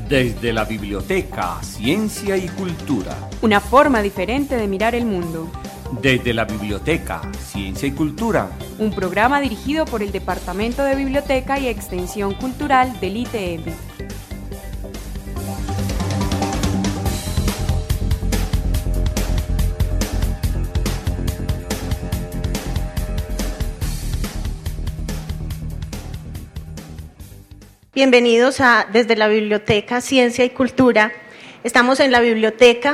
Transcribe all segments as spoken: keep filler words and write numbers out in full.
Desde la biblioteca, ciencia y cultura. Una forma diferente de mirar el mundo. Desde la biblioteca, ciencia y cultura. Un programa dirigido por el Departamento de Biblioteca y Extensión Cultural del I T M. Bienvenidos a Desde la Biblioteca, Ciencia y Cultura. Estamos en la biblioteca.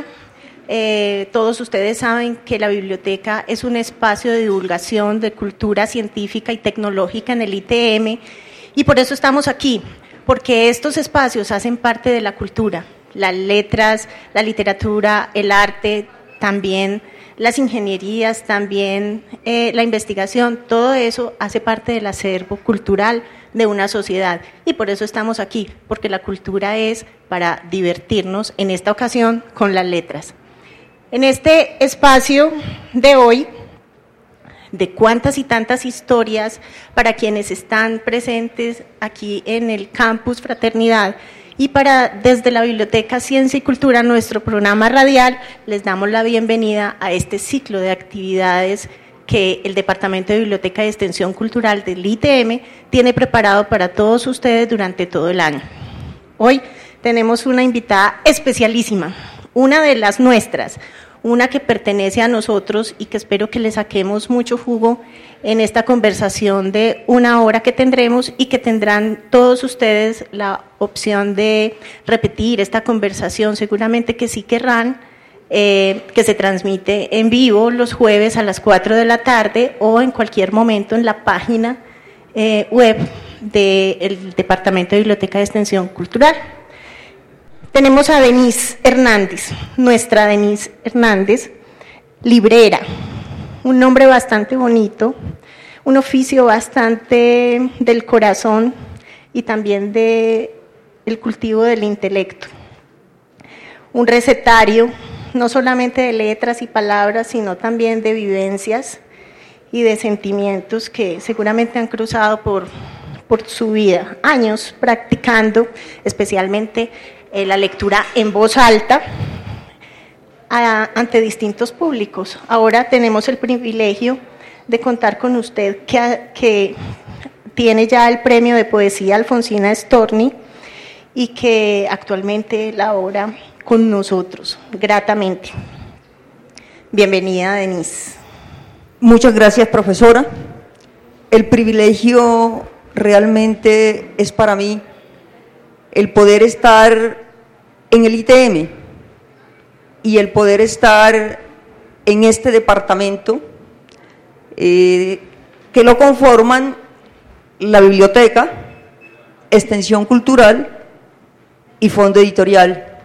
Eh, todos ustedes saben que la biblioteca es un espacio de divulgación de cultura científica y tecnológica en el I T M y por eso estamos aquí, porque estos espacios hacen parte de la cultura, las letras, la literatura, el arte, también las ingenierías, también eh, la investigación, todo eso hace parte del acervo cultural de una sociedad y por eso estamos aquí, porque la cultura es para divertirnos en esta ocasión con las letras. En este espacio de hoy, de cuántas y tantas historias para quienes están presentes aquí en el Campus Fraternidad y para Desde la Biblioteca Ciencia y Cultura, nuestro programa radial, les damos la bienvenida a este ciclo de actividades que el Departamento de Biblioteca y Extensión Cultural del I T M tiene preparado para todos ustedes durante todo el año. Hoy tenemos una invitada especialísima, una de las nuestras, una que pertenece a nosotros y que espero que le saquemos mucho jugo en esta conversación de una hora que tendremos y que tendrán todos ustedes la opción de repetir esta conversación, seguramente que sí querrán, eh, que se transmite en vivo los jueves a las cuatro de la tarde o en cualquier momento en la página eh, web del Departamento de Biblioteca y Extensión Cultural. Tenemos a Denise Hernández, nuestra Denise Hernández, librera, un nombre bastante bonito, un oficio bastante del corazón y también del cultivo del intelecto. Un recetario, no solamente de letras y palabras, sino también de vivencias y de sentimientos que seguramente han cruzado por, por su vida, años practicando, especialmente la lectura en voz alta a, ante distintos públicos. Ahora tenemos el privilegio de contar con usted que, que tiene ya el premio de poesía Alfonsina Storni y que actualmente labora con nosotros gratamente. Bienvenida, Denise. Muchas gracias, profesora. El privilegio realmente es para mí el poder estar en el I T M y el poder estar en este departamento eh, que lo conforman la biblioteca, extensión cultural y fondo editorial.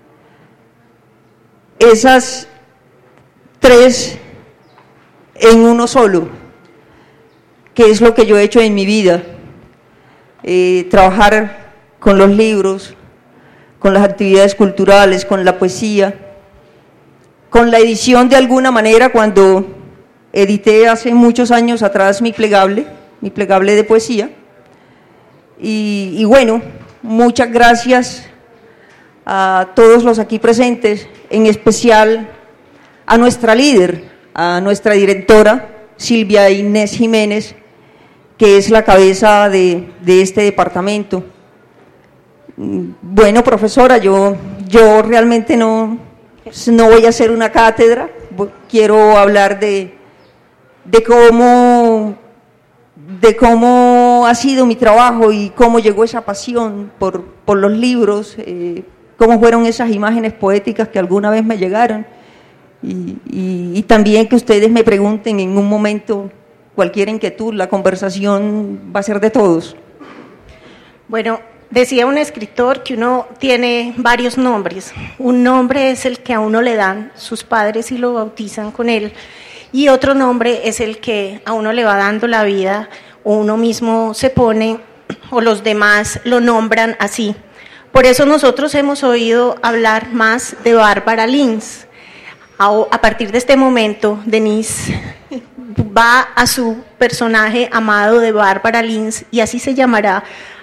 Esas tres en uno solo, que es lo que yo he hecho en mi vida, eh, trabajar con los libros, con las actividades culturales, con la poesía, con la edición de alguna manera, cuando edité hace muchos años atrás mi plegable, mi plegable de poesía. Y, y bueno, muchas gracias a todos los aquí presentes, en especial a nuestra líder, a nuestra directora, Silvia Inés Jiménez, que es la cabeza de, de este departamento. Bueno, profesora, yo, yo realmente no, no voy a hacer una cátedra, quiero hablar de, de, cómo, de cómo ha sido mi trabajo y cómo llegó esa pasión por, por los libros, eh, cómo fueron esas imágenes poéticas que alguna vez me llegaron y, y, y también que ustedes me pregunten en un momento cualquier inquietud, la conversación va a ser de todos. Bueno, decía un escritor que uno tiene varios nombres. Un nombre es el que a uno le dan sus padres y lo bautizan con él, y otro nombre es el que a uno le va dando la vida o uno mismo se pone o los demás lo nombran así. Por eso nosotros hemos oído hablar más de Bárbara Lins. A partir de este momento, Denise va a su personaje amado de Bárbara Lins y así se llamará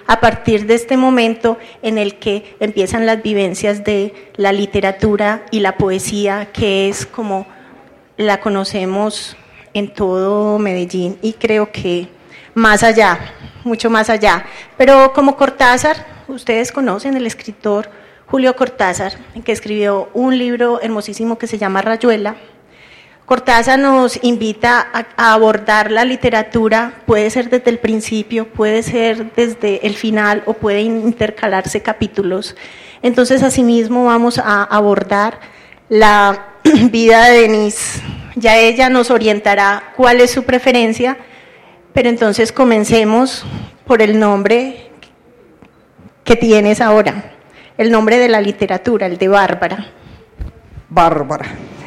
a partir de este momento en el que empiezan las vivencias de la literatura y la poesía, que es como la conocemos en todo Medellín y creo que más allá, mucho más allá. Pero como Cortázar, ustedes conocen el escritor Julio Cortázar, que escribió un libro hermosísimo que se llama Rayuela. Cortázar nos invita a, a abordar la literatura, puede ser desde el principio, puede ser desde el final o puede intercalarse capítulos. Entonces, asimismo, vamos a abordar la vida de Denise. Ya ella nos orientará cuál es su preferencia, pero entonces comencemos por el nombre que tienes ahora, el nombre de la literatura, el de Bárbara. Bárbara.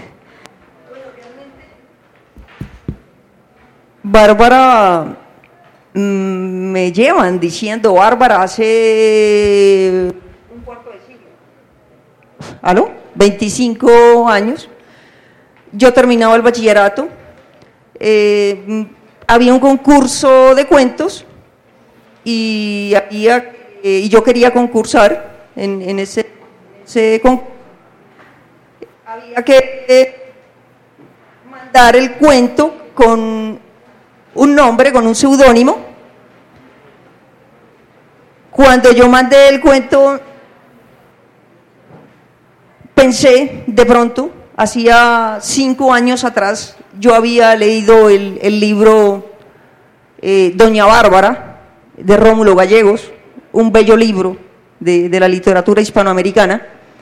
Bárbara, mmm, me llevan diciendo Bárbara hace un cuarto de siglo. ¿Aló? veinticinco años. Yo terminaba el bachillerato. Eh, había un concurso de cuentos y, había, eh, y yo quería concursar en, en ese, ese concurso. Había que eh, mandar el cuento con un nombre, con un seudónimo. Cuando yo mandé el cuento, pensé de pronto, hacía cinco años atrás, yo había leído el, el libro eh, Doña Bárbara, de Rómulo Gallegos, un bello libro de, de la literatura hispanoamericana,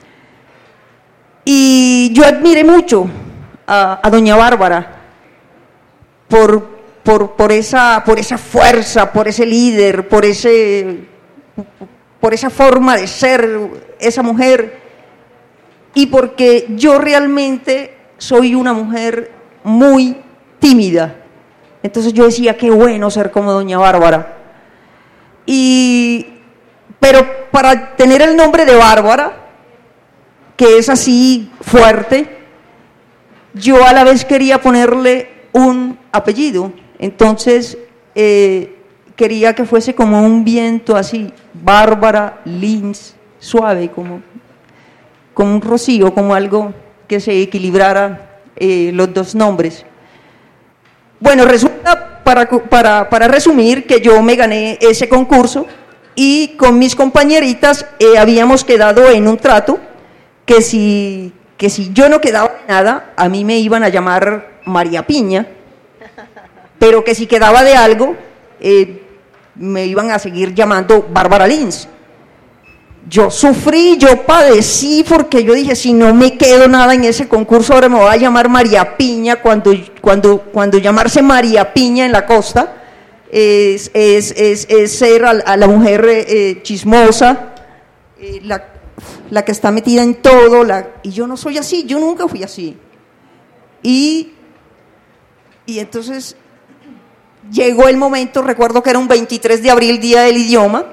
y yo admiré mucho a, a Doña Bárbara por Por, por, esa, por esa fuerza, por ese líder, por, ese, por esa forma de ser esa mujer, y porque yo realmente soy una mujer muy tímida. Entonces yo decía, qué bueno ser como Doña Bárbara. Y, pero para tener el nombre de Bárbara, que es así fuerte, yo a la vez quería ponerle un apellido. Entonces, eh, quería que fuese como un viento así, Bárbara Lins, suave, como, como un rocío, como algo que se equilibrara eh, los dos nombres. Bueno, resulta, para, para, para resumir, que yo me gané ese concurso y con mis compañeritas eh, habíamos quedado en un trato que si, que si yo no quedaba de nada, a mí me iban a llamar María Piña, pero que si quedaba de algo, eh, me iban a seguir llamando Bárbara Lins. Yo sufrí, yo padecí, porque yo dije, si no me quedo nada en ese concurso, ahora me voy a llamar María Piña, cuando, cuando, cuando llamarse María Piña en la costa es, es, es, es ser a, a la mujer eh, chismosa, eh, la, la que está metida en todo, la, y yo no soy así, yo nunca fui así. Y, y entonces llegó el momento, recuerdo que era un veintitrés de abril, Día del Idioma,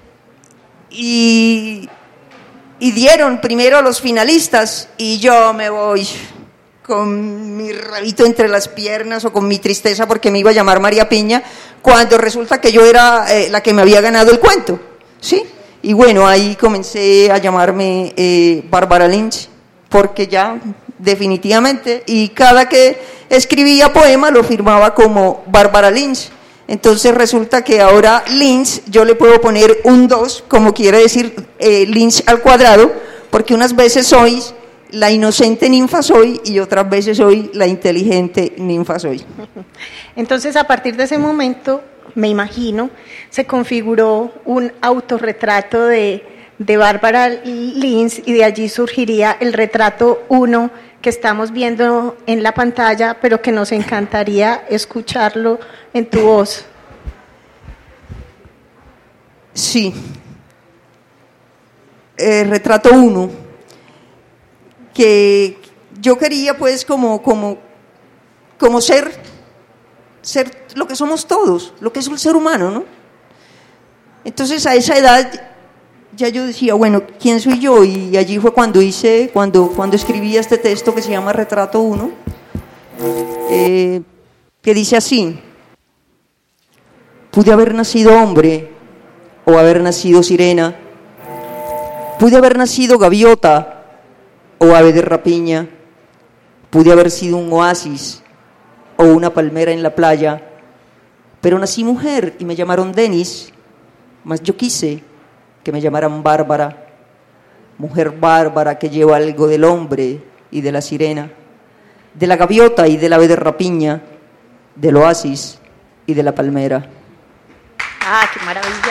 y, y dieron primero a los finalistas, y yo me voy con mi rabito entre las piernas o con mi tristeza porque me iba a llamar María Piña, cuando resulta que yo era eh, la que me había ganado el cuento, ¿sí? Y bueno, ahí comencé a llamarme eh, Bárbara Lins, porque ya definitivamente, y cada que escribía poema lo firmaba como Bárbara Lins. Entonces resulta que ahora Lins, yo le puedo poner un dos, como quiere decir eh, Lins al cuadrado, porque unas veces soy la inocente ninfa soy y otras veces soy la inteligente ninfa soy. Entonces, a partir de ese momento, me imagino, se configuró un autorretrato de, de Bárbara Lins, y de allí surgiría el retrato uno que estamos viendo en la pantalla, pero que nos encantaría escucharlo en tu voz. Sí. Eh, retrato uno, que yo quería pues como, como, como ser, ser lo que somos todos, lo que es el ser humano, ¿no? Entonces a esa edad ya yo decía, bueno, ¿quién soy yo? Y allí fue cuando hice, cuando, cuando escribí este texto que se llama Retrato uno, eh, que dice así: pude haber nacido hombre, o haber nacido sirena. Pude haber nacido gaviota o ave de rapiña. Pude haber sido un oasis o una palmera en la playa. Pero nací mujer y me llamaron Denis, mas yo quise que me llamaran Bárbara. Mujer bárbara que lleva algo del hombre y de la sirena, de la gaviota y del ave de rapiña, del oasis y de la palmera. ¡Ah, qué maravilla!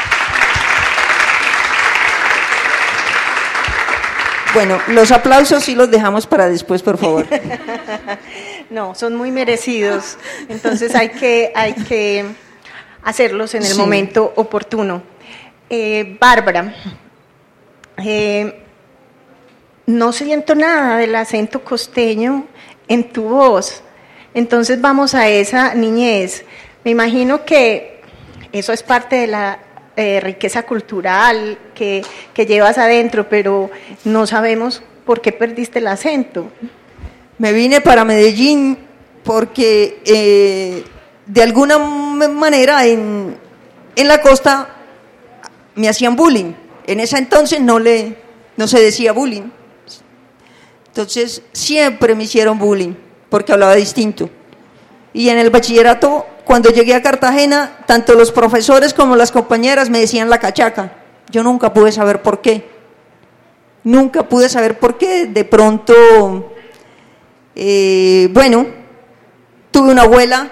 Bueno, los aplausos sí los dejamos para después, por favor. No, son muy merecidos, entonces hay que, hay que hacerlos en el sí. momento oportuno. Eh, Bárbara, eh, no siento nada del acento costeño en tu voz, entonces vamos a esa niñez. Me imagino que eso es parte de la eh, riqueza cultural que, que llevas adentro, pero no sabemos por qué perdiste el acento. Me vine para Medellín porque eh, de alguna manera en, en la costa me hacían bullying. En ese entonces no, le, no se decía bullying. Entonces siempre me hicieron bullying porque hablaba distinto. Y en el bachillerato, cuando llegué a Cartagena, tanto los profesores como las compañeras me decían la cachaca. Yo nunca pude saber por qué. Nunca pude saber por qué. De pronto, eh, bueno, tuve una abuela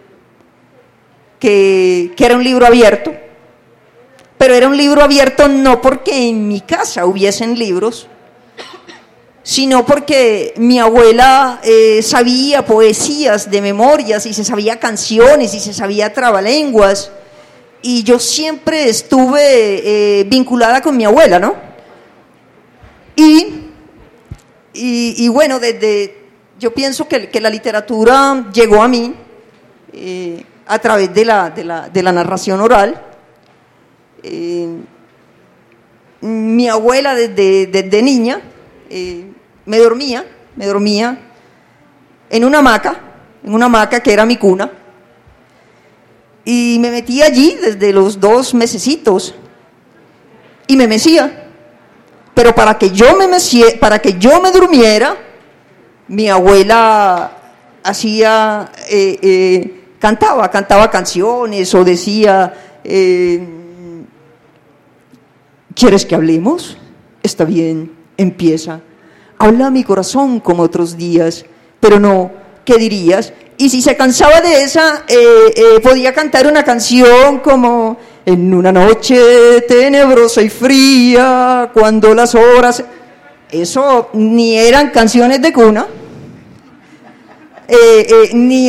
que, que era un libro abierto, pero era un libro abierto no porque en mi casa hubiesen libros, sino porque mi abuela eh, sabía poesías de memorias y se sabía canciones y se sabía trabalenguas, y yo siempre estuve eh, vinculada con mi abuela, ¿no? Y, y, y bueno, desde, yo pienso que, que la literatura llegó a mí eh, a través de la, de la, de la narración oral. Eh, mi abuela desde, desde niña eh, me dormía, me dormía en una hamaca, en una hamaca que era mi cuna, y me metía allí desde los dos mesecitos y me mecía, pero para que yo me meciera, para que yo me durmiera, mi abuela hacía, eh, eh, cantaba, cantaba canciones o decía, eh, ¿quieres que hablemos? Está bien, empieza. Habla mi corazón como otros días, pero no, ¿qué dirías? Y si se cansaba de esa, eh, eh, podía cantar una canción como en una noche tenebrosa y fría, cuando las horas... Eso ni eran canciones de cuna, eh, eh, ni,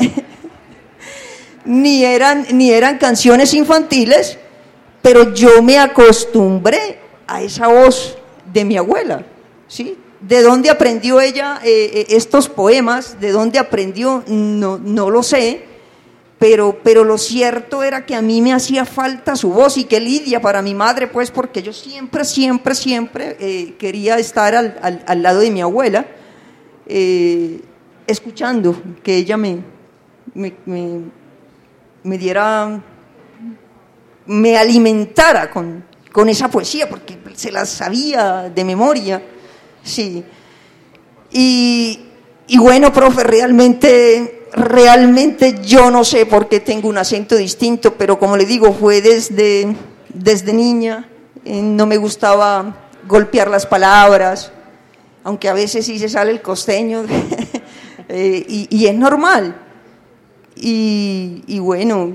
ni, eran, ni eran canciones infantiles, pero yo me acostumbré a esa voz de mi abuela, ¿sí? ¿De dónde aprendió ella eh, estos poemas? ¿De dónde aprendió? No, no lo sé, pero, pero lo cierto era que a mí me hacía falta su voz, y que lidia para mi madre, pues, porque yo siempre, siempre, siempre eh, quería estar al, al, al lado de mi abuela, eh, escuchando que ella me, me, me, me diera, me alimentara con, con esa poesía, porque se la sabía de memoria. Sí, y, y bueno, profe, realmente, realmente yo no sé por qué tengo un acento distinto, pero como le digo, fue desde, desde niña, eh, no me gustaba golpear las palabras, aunque a veces sí se sale el costeño, eh, y, y es normal, y, y bueno...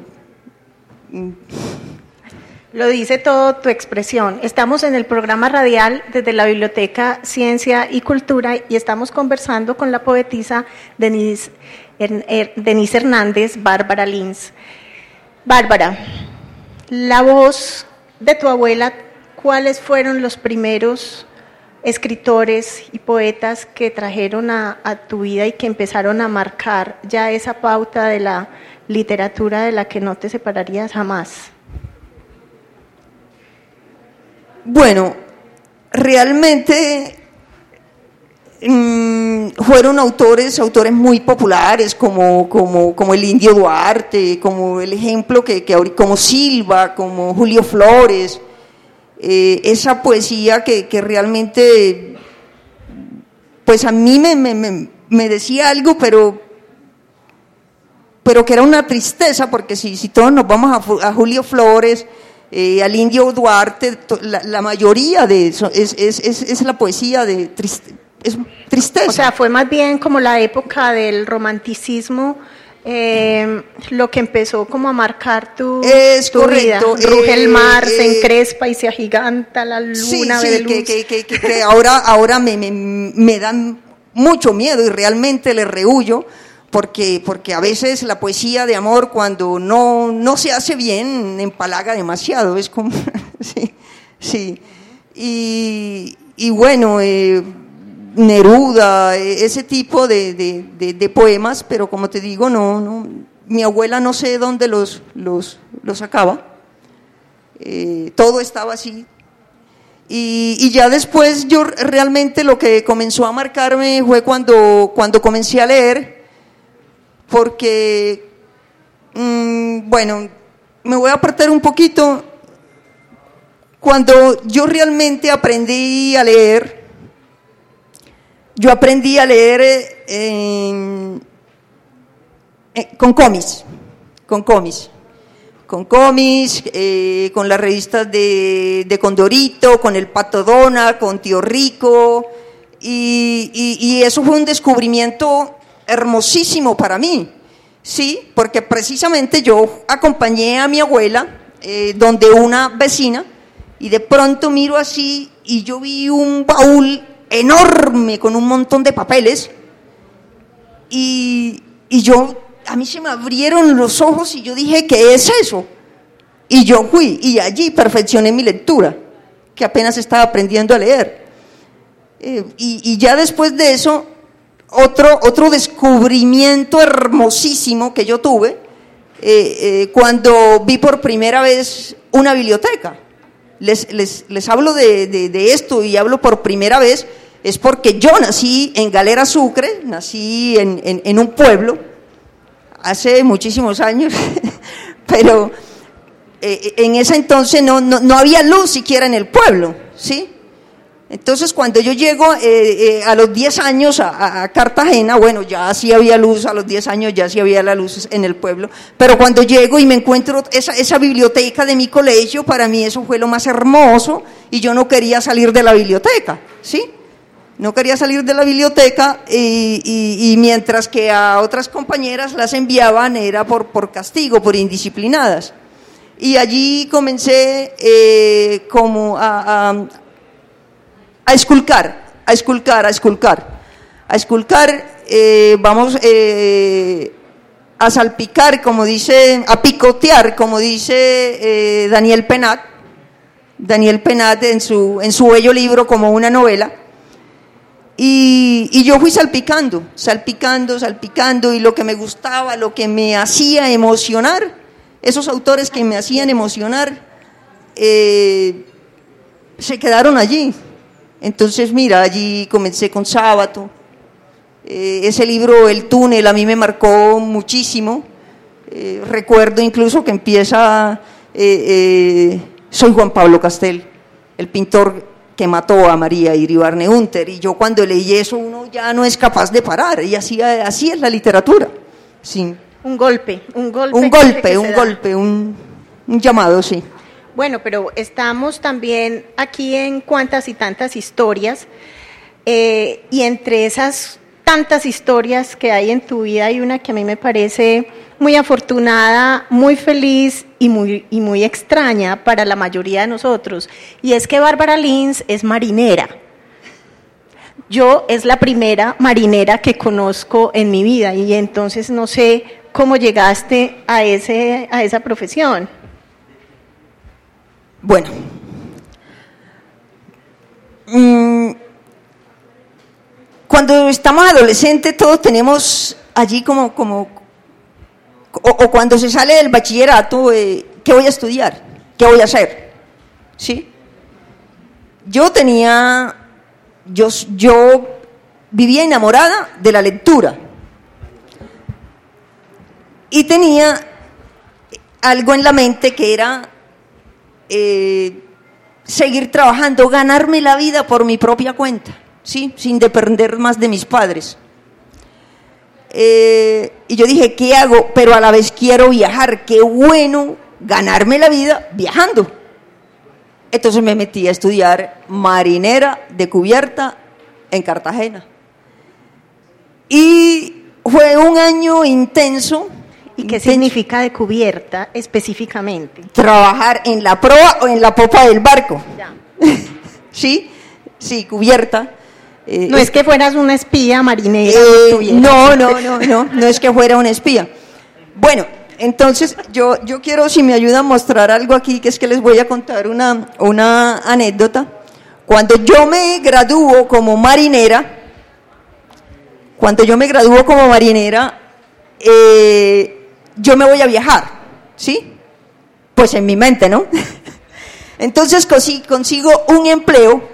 Lo dice todo tu expresión. Estamos en el programa radial desde la Biblioteca Ciencia y Cultura y estamos conversando con la poetisa Denise, Denise Hernández, Bárbara Lins. Bárbara, la voz de tu abuela, ¿cuáles fueron los primeros escritores y poetas que trajeron a, a tu vida y que empezaron a marcar ya esa pauta de la literatura de la que no te separarías jamás? Bueno, realmente mmm, fueron autores, autores muy populares como, como, como el Indio Duarte, como el ejemplo que, que como Silva, como Julio Flores, eh, esa poesía que, que realmente, pues a mí me, me, me, me decía algo, pero, pero que era una tristeza, porque si, si todos nos vamos a, a Julio Flores, Eh, al Indio Duarte, la, la mayoría de eso es, es, es, es la poesía de triste, es tristeza. O sea, fue más bien como la época del romanticismo, eh, lo que empezó como a marcar tu, es tu correcto, vida. Ruge eh, el mar, eh, se encrespa y se agiganta la luna. Sí, de sí, luz. que, que, que, que, que ahora, ahora me, me, me dan mucho miedo y realmente le rehuyo. Porque, porque a veces la poesía de amor, cuando no, no se hace bien, empalaga demasiado, es como, sí, sí. Y, y bueno, eh, Neruda, eh, ese tipo de, de, de, de poemas, pero como te digo, no, no, mi abuela no sé dónde los, los, los sacaba, eh, todo estaba así. Y, y ya después yo realmente lo que comenzó a marcarme fue cuando, cuando comencé a leer, porque, mmm, bueno, me voy a apartar un poquito. Cuando yo realmente aprendí a leer, yo aprendí a leer eh, eh, con cómics, con cómics, con cómics, eh, con las revistas de, de Condorito, con el Pato Donald, con Tío Rico, y, y, y eso fue un descubrimiento hermosísimo para mí, sí, porque precisamente yo acompañé a mi abuela, eh, donde una vecina, y de pronto miro así y yo vi un baúl enorme con un montón de papeles, y, y yo, a mí se me abrieron los ojos y yo dije, ¿qué es eso? Y yo fui, y allí perfeccioné mi lectura, que apenas estaba aprendiendo a leer, eh, y, y ya después de eso, Otro, otro descubrimiento hermosísimo que yo tuve eh, eh, cuando vi por primera vez una biblioteca. Les, les, les hablo de, de, de esto y hablo por primera vez, es porque yo nací en Galera Sucre, nací en, en, en un pueblo, hace muchísimos años, pero eh, en ese entonces no, no, no había luz siquiera en el pueblo, ¿sí? Entonces, cuando yo llego eh, eh, a los diez años a, a Cartagena, bueno, ya sí había luz, a los diez años ya sí había la luz en el pueblo, pero cuando llego y me encuentro esa, esa biblioteca de mi colegio, para mí eso fue lo más hermoso, y yo no quería salir de la biblioteca, ¿sí? No quería salir de la biblioteca, y, y, y mientras que a otras compañeras las enviaban era por, por castigo, por indisciplinadas. Y allí comencé eh, como a... a a esculcar, a esculcar, a esculcar, a esculcar, eh, vamos eh, a salpicar, como dice, a picotear, como dice eh, Daniel Penat, Daniel Penat en su, en su bello libro Como una novela, y, y yo fui salpicando, salpicando, salpicando, y lo que me gustaba, lo que me hacía emocionar, esos autores que me hacían emocionar, eh, se quedaron allí. Entonces, mira, allí comencé con Sábato, eh, ese libro, El túnel, a mí me marcó muchísimo, eh, recuerdo incluso que empieza, eh, eh, soy Juan Pablo Castel, el pintor que mató a María Iribarne Hunter, y yo cuando leí eso, uno ya no es capaz de parar, y así, así es la literatura, sí. Un golpe, un golpe. Un golpe, un golpe, un, un llamado, sí. Bueno, pero estamos también aquí en cuantas y tantas historias, eh, y entre esas tantas historias que hay en tu vida hay una que a mí me parece muy afortunada, muy feliz y muy, y muy extraña para la mayoría de nosotros, y es que Bárbara Lins es marinera. Yo es la primera marinera que conozco en mi vida, y entonces no sé cómo llegaste a, ese, a esa profesión. Bueno, mm, cuando estamos adolescentes todos tenemos allí como, como o, o cuando se sale del bachillerato, eh, ¿qué voy a estudiar? ¿Qué voy a hacer? ¿Sí? Yo tenía, yo, yo vivía enamorada de la lectura y tenía algo en la mente que era eh, seguir trabajando, ganarme la vida por mi propia cuenta, ¿sí? Sin depender más de mis padres. Eh, y yo dije, ¿qué hago? Pero a la vez quiero viajar, qué bueno ganarme la vida viajando. Entonces me metí a estudiar marinera de cubierta en Cartagena. Y fue un año intenso. ¿Y qué significa de cubierta específicamente? Trabajar en la proa o en la popa del barco. Ya. Sí, sí, cubierta. Eh, no es, es que fueras una espía marinera. Eh, no, no, no, no, no es que fuera una espía. Bueno, entonces yo, yo quiero, si me ayudan, a mostrar algo aquí, que es que les voy a contar una, una anécdota. Cuando yo me gradúo como marinera, cuando yo me gradúo como marinera, eh, yo me voy a viajar, ¿sí? Pues en mi mente, ¿no? Entonces consigo un empleo,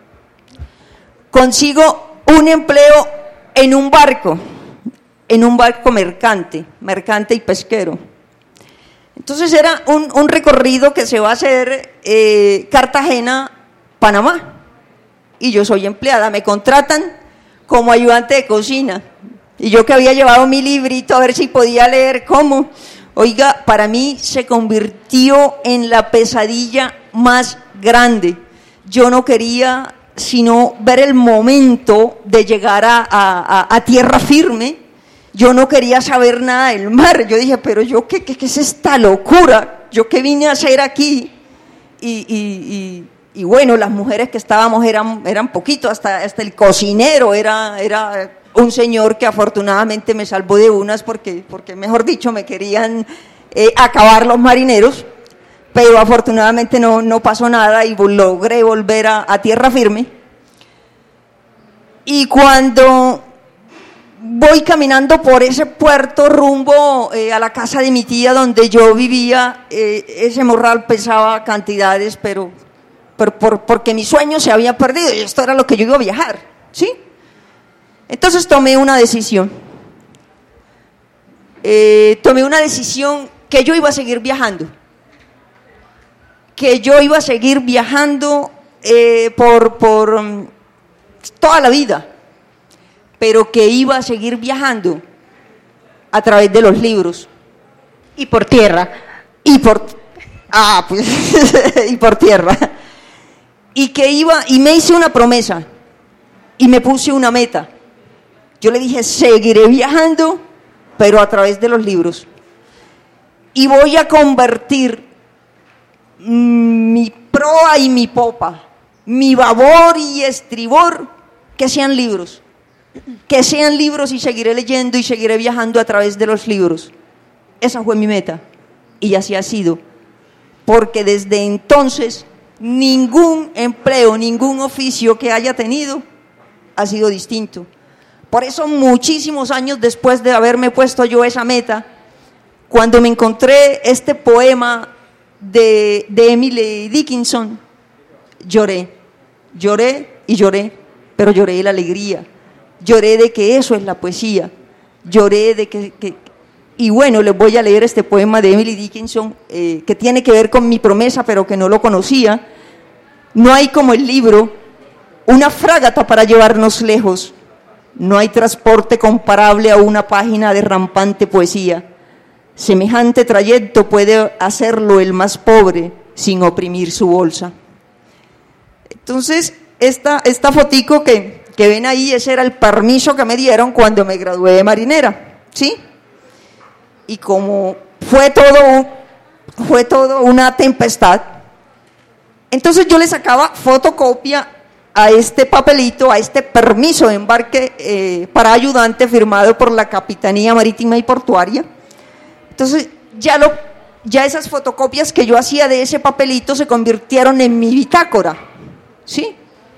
consigo un empleo en un barco, en un barco mercante, mercante y pesquero. Entonces era un, un recorrido que se va a hacer eh, Cartagena-Panamá, y yo soy empleada, me contratan como ayudante de cocina. Y yo que había llevado mi librito a ver si podía leer cómo, oiga, para mí se convirtió en la pesadilla más grande. Yo no quería sino ver el momento de llegar a, a, a tierra firme. Yo no quería saber nada del mar. Yo dije, pero yo, ¿qué, qué, qué es esta locura? ¿Yo qué vine a hacer aquí? Y, y, y, y bueno, las mujeres que estábamos eran, eran poquito, hasta, hasta el cocinero era... era un señor que afortunadamente me salvó de unas porque, porque mejor dicho, me querían eh, acabar los marineros, pero afortunadamente no, no pasó nada y logré volver a, a tierra firme. Y cuando voy caminando por ese puerto rumbo eh, a la casa de mi tía donde yo vivía, eh, ese morral pesaba cantidades, pero, pero por, porque mi sueño se había perdido y esto era lo que yo iba a viajar, ¿sí? Entonces tomé una decisión, eh, tomé una decisión que yo iba a seguir viajando, que yo iba a seguir viajando eh, por, por um, toda la vida, pero que iba a seguir viajando a través de los libros. Y por tierra. Y por, ah, pues, y por tierra. Y que iba, y me hice una promesa, y me puse una meta. Yo le dije, seguiré viajando, pero a través de los libros. Y voy a convertir mi proa y mi popa, mi babor y estribor, que sean libros. Que sean libros y seguiré leyendo y seguiré viajando a través de los libros. Esa fue mi meta. Y así ha sido. Porque desde entonces, ningún empleo, ningún oficio que haya tenido ha sido distinto. Por eso muchísimos años después de haberme puesto yo esa meta, cuando me encontré este poema de, de Emily Dickinson, lloré, lloré y lloré, pero lloré de la alegría, lloré de que eso es la poesía, lloré de que... que y bueno, les voy a leer este poema de Emily Dickinson, eh, que tiene que ver con mi promesa, pero que no lo conocía. No hay como el libro, una fragata para llevarnos lejos. No hay transporte comparable a una página de rampante poesía. Semejante trayecto puede hacerlo el más pobre sin oprimir su bolsa. Entonces, esta, esta fotico que, que ven ahí, ese era el permiso que me dieron cuando me gradué de marinera, ¿sí? Y como fue todo, fue todo una tempestad, entonces yo le sacaba fotocopia a este papelito, a este permiso de embarque eh, para ayudante firmado por la Capitanía Marítima y Portuaria. Entonces ya, lo, ya esas fotocopias que yo hacía de ese papelito se convirtieron en mi bitácora, ¿sí?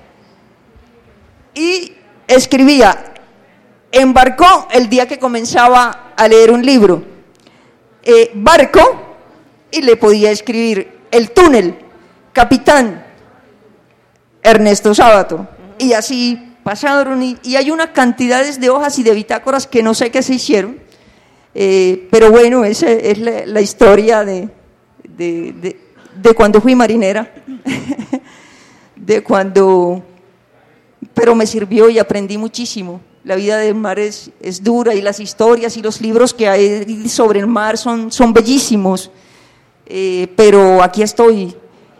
Y escribía, embarcó el día que comenzaba a leer un libro, eh, barco, y le podía escribir el túnel, capitán, Ernesto Sábato, y así pasaron y, y hay unas cantidades de hojas y de bitácoras que no sé qué se hicieron, eh, pero bueno, esa es la, la historia de, de, de, de cuando fui marinera, de cuando, pero me sirvió y aprendí muchísimo. La vida del mar es, es dura y las historias y los libros que hay sobre el mar son, son bellísimos, eh, pero aquí estoy.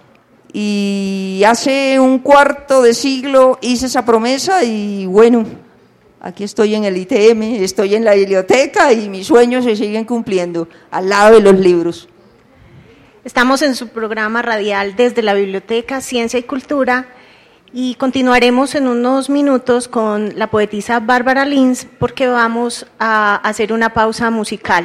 Y hace un cuarto de siglo hice esa promesa y bueno, aquí estoy en el I T M, estoy en la biblioteca y mis sueños se siguen cumpliendo al lado de los libros. Estamos en su programa radial desde la Biblioteca, Ciencia y Cultura y continuaremos en unos minutos con la poetisa Bárbara Lins porque vamos a hacer una pausa musical.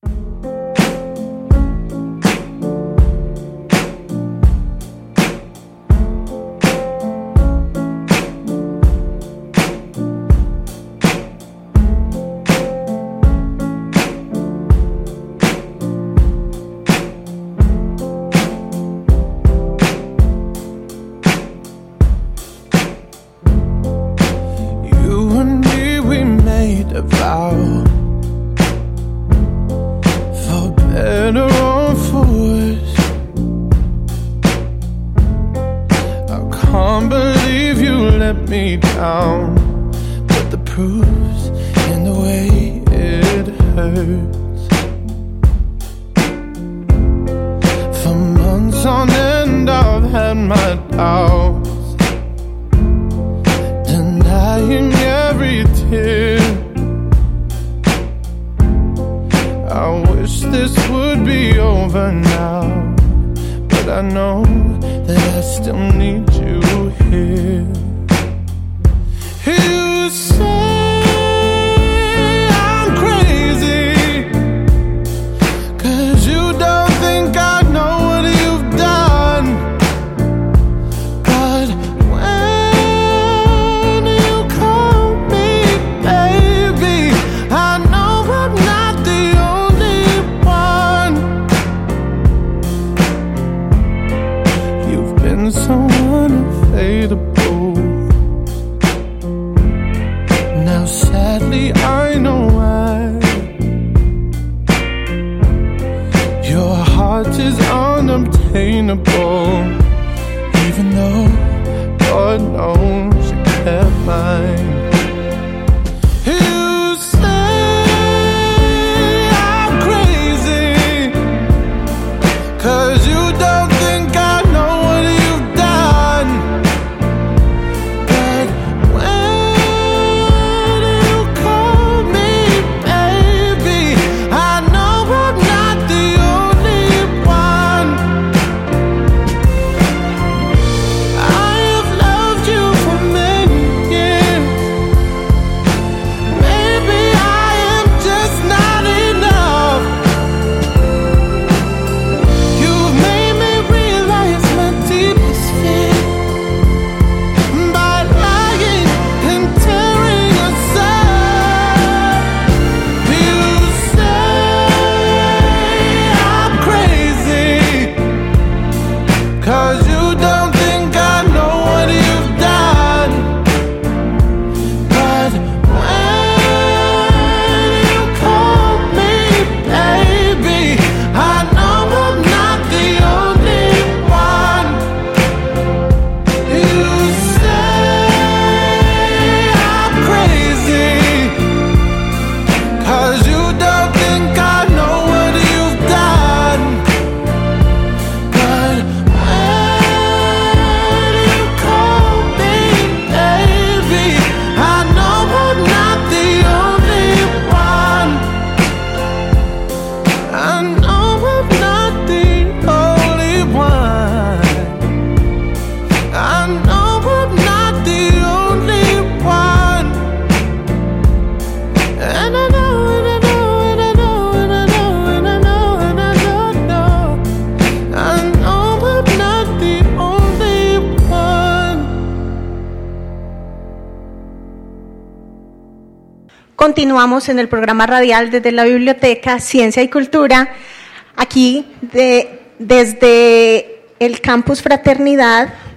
Continuamos en el programa radial desde la Biblioteca, Ciencia y Cultura, aquí de, desde el Campus Fraternidad,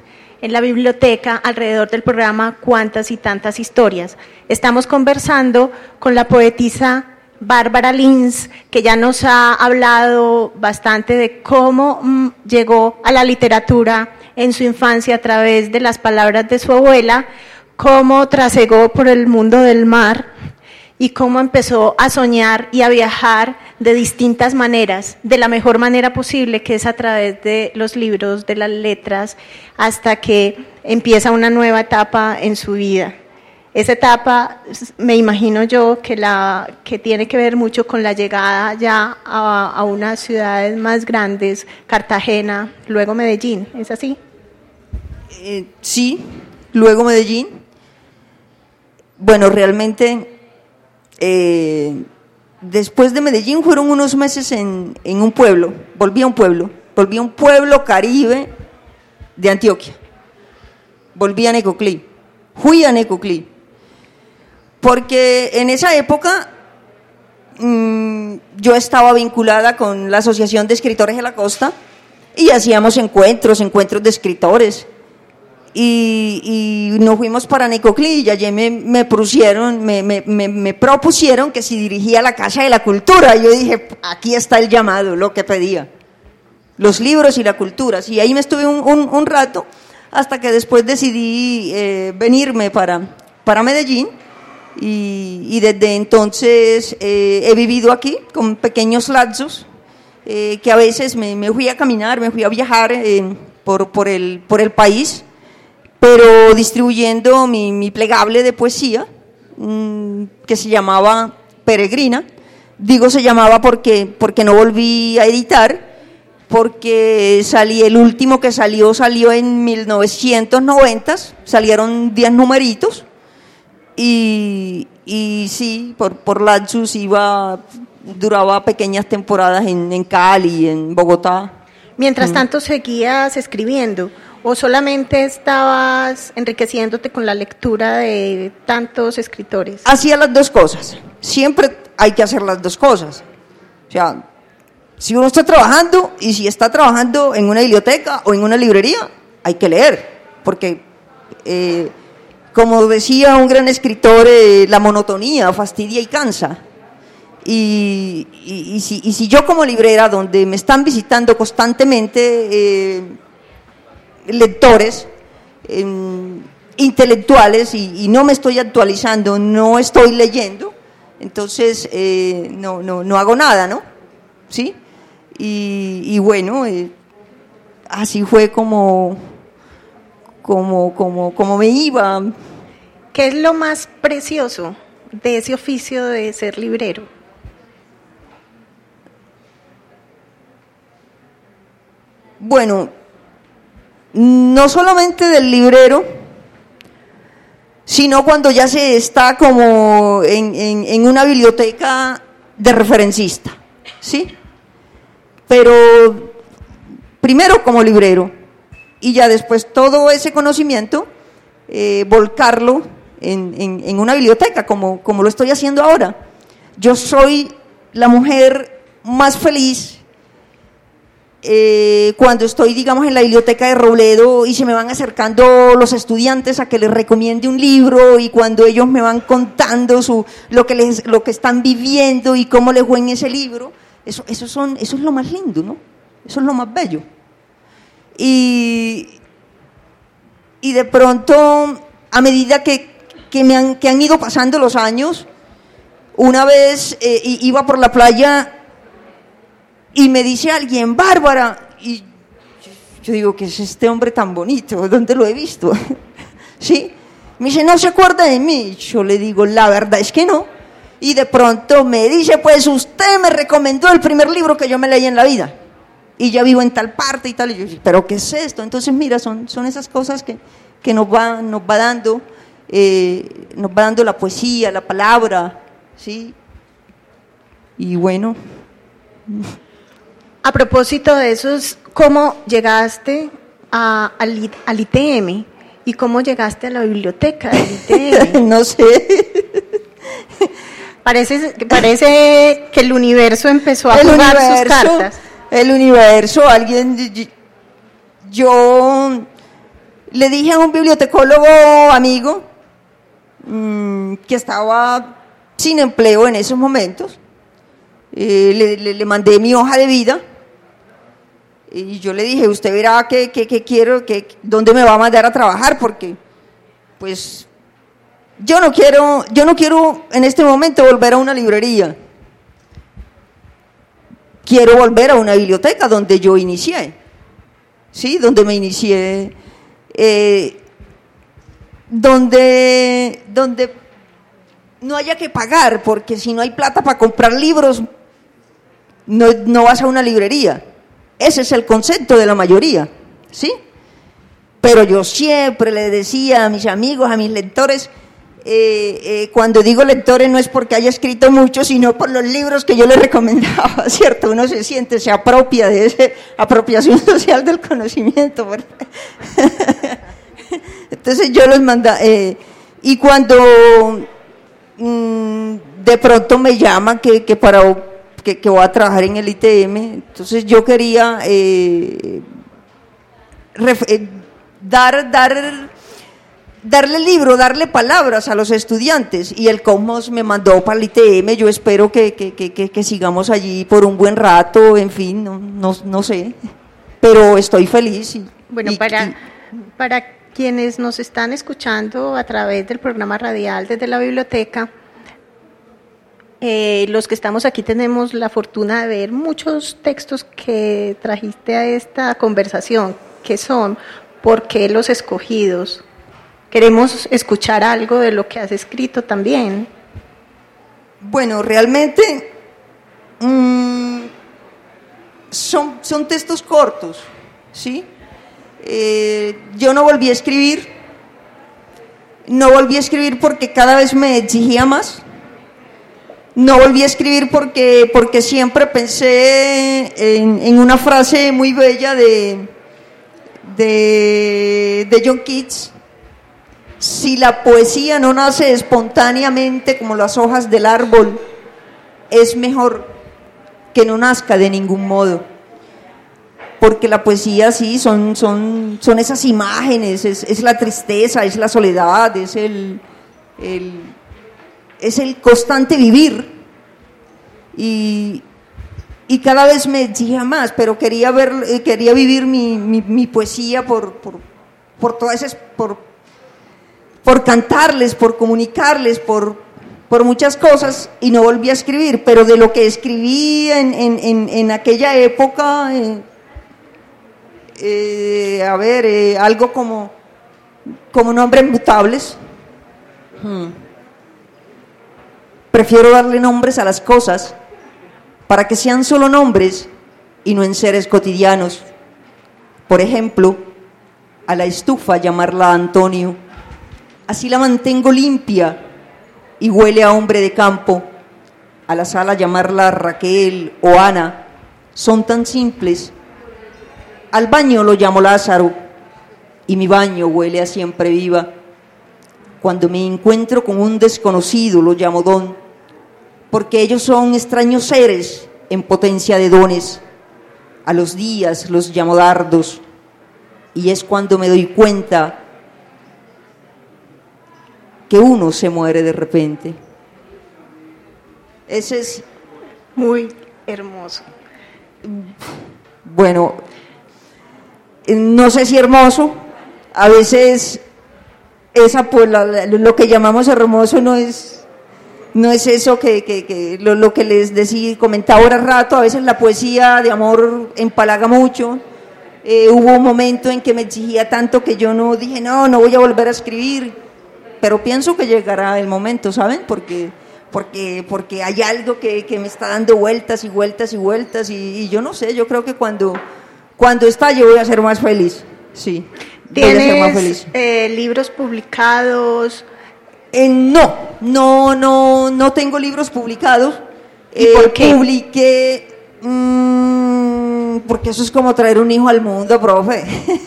en la biblioteca alrededor del programa Cuántas y tantas historias. Estamos conversando con la poetisa Bárbara Lins, que ya nos ha hablado bastante de cómo mm, llegó a la literatura en su infancia a través de las palabras de su abuela, cómo trasegó por el mundo del mar y cómo empezó a soñar y a viajar de distintas maneras, de la mejor manera posible, que es a través de los libros, de las letras, hasta que empieza una nueva etapa en su vida. Esa etapa, me imagino yo, que, la, que tiene que ver mucho con la llegada ya a, a unas ciudades más grandes, Cartagena, luego Medellín, ¿es así? Eh, sí, luego Medellín. Bueno, realmente... Eh, después de Medellín fueron unos meses en, en un pueblo, volví a un pueblo, volví a un pueblo caribe de Antioquia, volví a Necoclí, fui a Necoclí, porque en esa época mmm, yo estaba vinculada con la Asociación de Escritores de la Costa y hacíamos encuentros, encuentros de escritores. Y, y nos fuimos para Necoclí y allí me, me, pusieron, me, me, me, me propusieron que si dirigía la Casa de la Cultura. Yo dije, aquí está el llamado, lo que pedía, los libros y la cultura. Y ahí me estuve un, un, un rato, hasta que después decidí eh, venirme para, para Medellín, y, y desde entonces eh, he vivido aquí con pequeños lapsos, eh, que a veces me, me fui a caminar, me fui a viajar eh, por, por, el, por el país, pero distribuyendo mi, mi plegable de poesía, mmm, que se llamaba Peregrina. Digo se llamaba porque, porque no volví a editar, porque salí, el último que salió, salió en mil novecientos noventa, salieron diez numeritos, y, y sí, por, por lapsus iba, duraba pequeñas temporadas en, en Cali, en Bogotá. Mientras mm. tanto, ¿seguías escribiendo? ¿O solamente estabas enriqueciéndote con la lectura de tantos escritores? Hacía las dos cosas. Siempre hay que hacer las dos cosas. O sea, si uno está trabajando, y si está trabajando en una biblioteca o en una librería, hay que leer. Porque, eh, como decía un gran escritor, eh, la monotonía fastidia y cansa. Y, y, y, si, y si yo como librera, donde me están visitando constantemente... Eh, lectores eh, intelectuales y, y no me estoy actualizando, no estoy leyendo, entonces eh, no, no, no hago nada, ¿no? ¿Sí? Y, y bueno, eh, así fue como, como, como, como me iba. ¿Qué es lo más precioso de ese oficio de ser librero? Bueno, no solamente del librero, sino cuando ya se está como en, en, en una biblioteca de referencista, ¿sí? Pero primero como librero, y ya después todo ese conocimiento, eh, volcarlo en, en, en una biblioteca, como, como lo estoy haciendo ahora. Yo soy la mujer más feliz Eh, cuando estoy, digamos, en la biblioteca de Robledo y se me van acercando los estudiantes a que les recomiende un libro, y cuando ellos me van contando su, lo, que les, lo que están viviendo y cómo les fue en ese libro, eso, eso, son, eso es lo más lindo, ¿no? Eso es lo más bello. Y, y de pronto, a medida que, que, me han, que han ido pasando los años, una vez eh, iba por la playa y me dice alguien, Bárbara, y yo digo, ¿qué es este hombre tan bonito? ¿Dónde lo he visto? ¿Sí? Me dice, ¿no se acuerda de mí? Yo le digo, la verdad es que no. Y de pronto me dice, pues usted me recomendó el primer libro que yo me leí en la vida, y ya vivo en tal parte y tal. Y yo digo, ¿pero qué es esto? Entonces, mira, son, son esas cosas que, que nos, va, nos va dando, eh, nos va dando la poesía, la palabra, ¿sí? Y bueno... A propósito de eso, ¿cómo llegaste a, al, al I T M? ¿Y cómo llegaste a la biblioteca del I T M? No sé. Parece, parece que el universo empezó a el jugar universo, sus cartas. El universo, alguien... Yo le dije a un bibliotecólogo amigo mmm, que estaba sin empleo en esos momentos, eh, le, le, le mandé mi hoja de vida y yo le dije, usted verá qué que, que quiero, que, dónde me va a mandar a trabajar, porque pues yo no quiero, yo no quiero en este momento volver a una librería. Quiero volver a una biblioteca donde yo inicié, ¿sí? Donde me inicié, eh, donde, donde no haya que pagar, porque si no hay plata para comprar libros, no, no vas a una librería. Ese es el concepto de la mayoría, ¿sí? Pero yo siempre le decía a mis amigos, a mis lectores, Eh, eh, cuando digo lectores no es porque haya escrito mucho, sino por los libros que yo les recomendaba, ¿cierto? Uno se siente, se apropia de esa apropiación social del conocimiento. Entonces yo los mandaba, eh, y cuando mmm, de pronto me llaman que, que, para, que, que voy a trabajar en el I T M, entonces yo quería eh, ref, eh, dar... dar darle libro, darle palabras a los estudiantes, y el Cosmos me mandó para el I T M. Yo espero que, que, que, que sigamos allí por un buen rato, en fin, no, no, no sé, pero estoy feliz. Y, bueno, y, para, y, para quienes nos están escuchando a través del programa radial desde la biblioteca, eh, los que estamos aquí tenemos la fortuna de ver muchos textos que trajiste a esta conversación, que son ¿por qué los escogidos? Queremos escuchar algo de lo que has escrito también. Bueno, realmente mmm, son, son textos cortos, ¿sí? Eh, yo no volví a escribir, no volví a escribir porque cada vez me exigía más, no volví a escribir porque, porque siempre pensé en, en una frase muy bella de, de, de John Keats: si la poesía no nace espontáneamente como las hojas del árbol, es mejor que no nazca de ningún modo. Porque la poesía sí, son, son, son esas imágenes, es, es la tristeza, es la soledad, es el, el, es el constante vivir. Y, y cada vez me exigía más, pero quería, ver, quería vivir mi, mi, mi poesía por, por, por todas esas... Por, por cantarles, por comunicarles, por, por muchas cosas, y no volví a escribir, pero de lo que escribí en, en, en, en aquella época, eh, eh, a ver, eh, algo como, como nombres mutables. Hmm. Prefiero darle nombres a las cosas para que sean solo nombres y no en seres cotidianos. Por ejemplo, a la estufa llamarla Antonio. Así la mantengo limpia y huele a hombre de campo. A la sala llamarla Raquel o Ana. Son tan simples. Al baño lo llamo Lázaro y mi baño huele a siempre viva. Cuando me encuentro con un desconocido lo llamo Don, porque ellos son extraños seres en potencia de dones. A los días los llamo dardos y es cuando me doy cuenta que uno se muere de repente. Ese es muy hermoso. Bueno, no sé si hermoso, a veces esa pues la, lo que llamamos hermoso no es no es eso que, que, que lo, lo que les decía, comentaba ahora rato. A veces la poesía de amor empalaga mucho. Eh, hubo un momento en que me exigía tanto que yo no dije no, no voy a volver a escribir. Pero pienso que llegará el momento, ¿saben? Porque, porque, porque hay algo que, que me está dando vueltas y vueltas y vueltas y, y yo no sé, yo creo que cuando, cuando estalle voy a ser más feliz, sí. ¿Tienes voy a ser más feliz. Eh, libros publicados? Eh, no, no, no, no tengo libros publicados. ¿Y eh, por qué? Publiqué, mmm, porque eso es como traer un hijo al mundo, profe.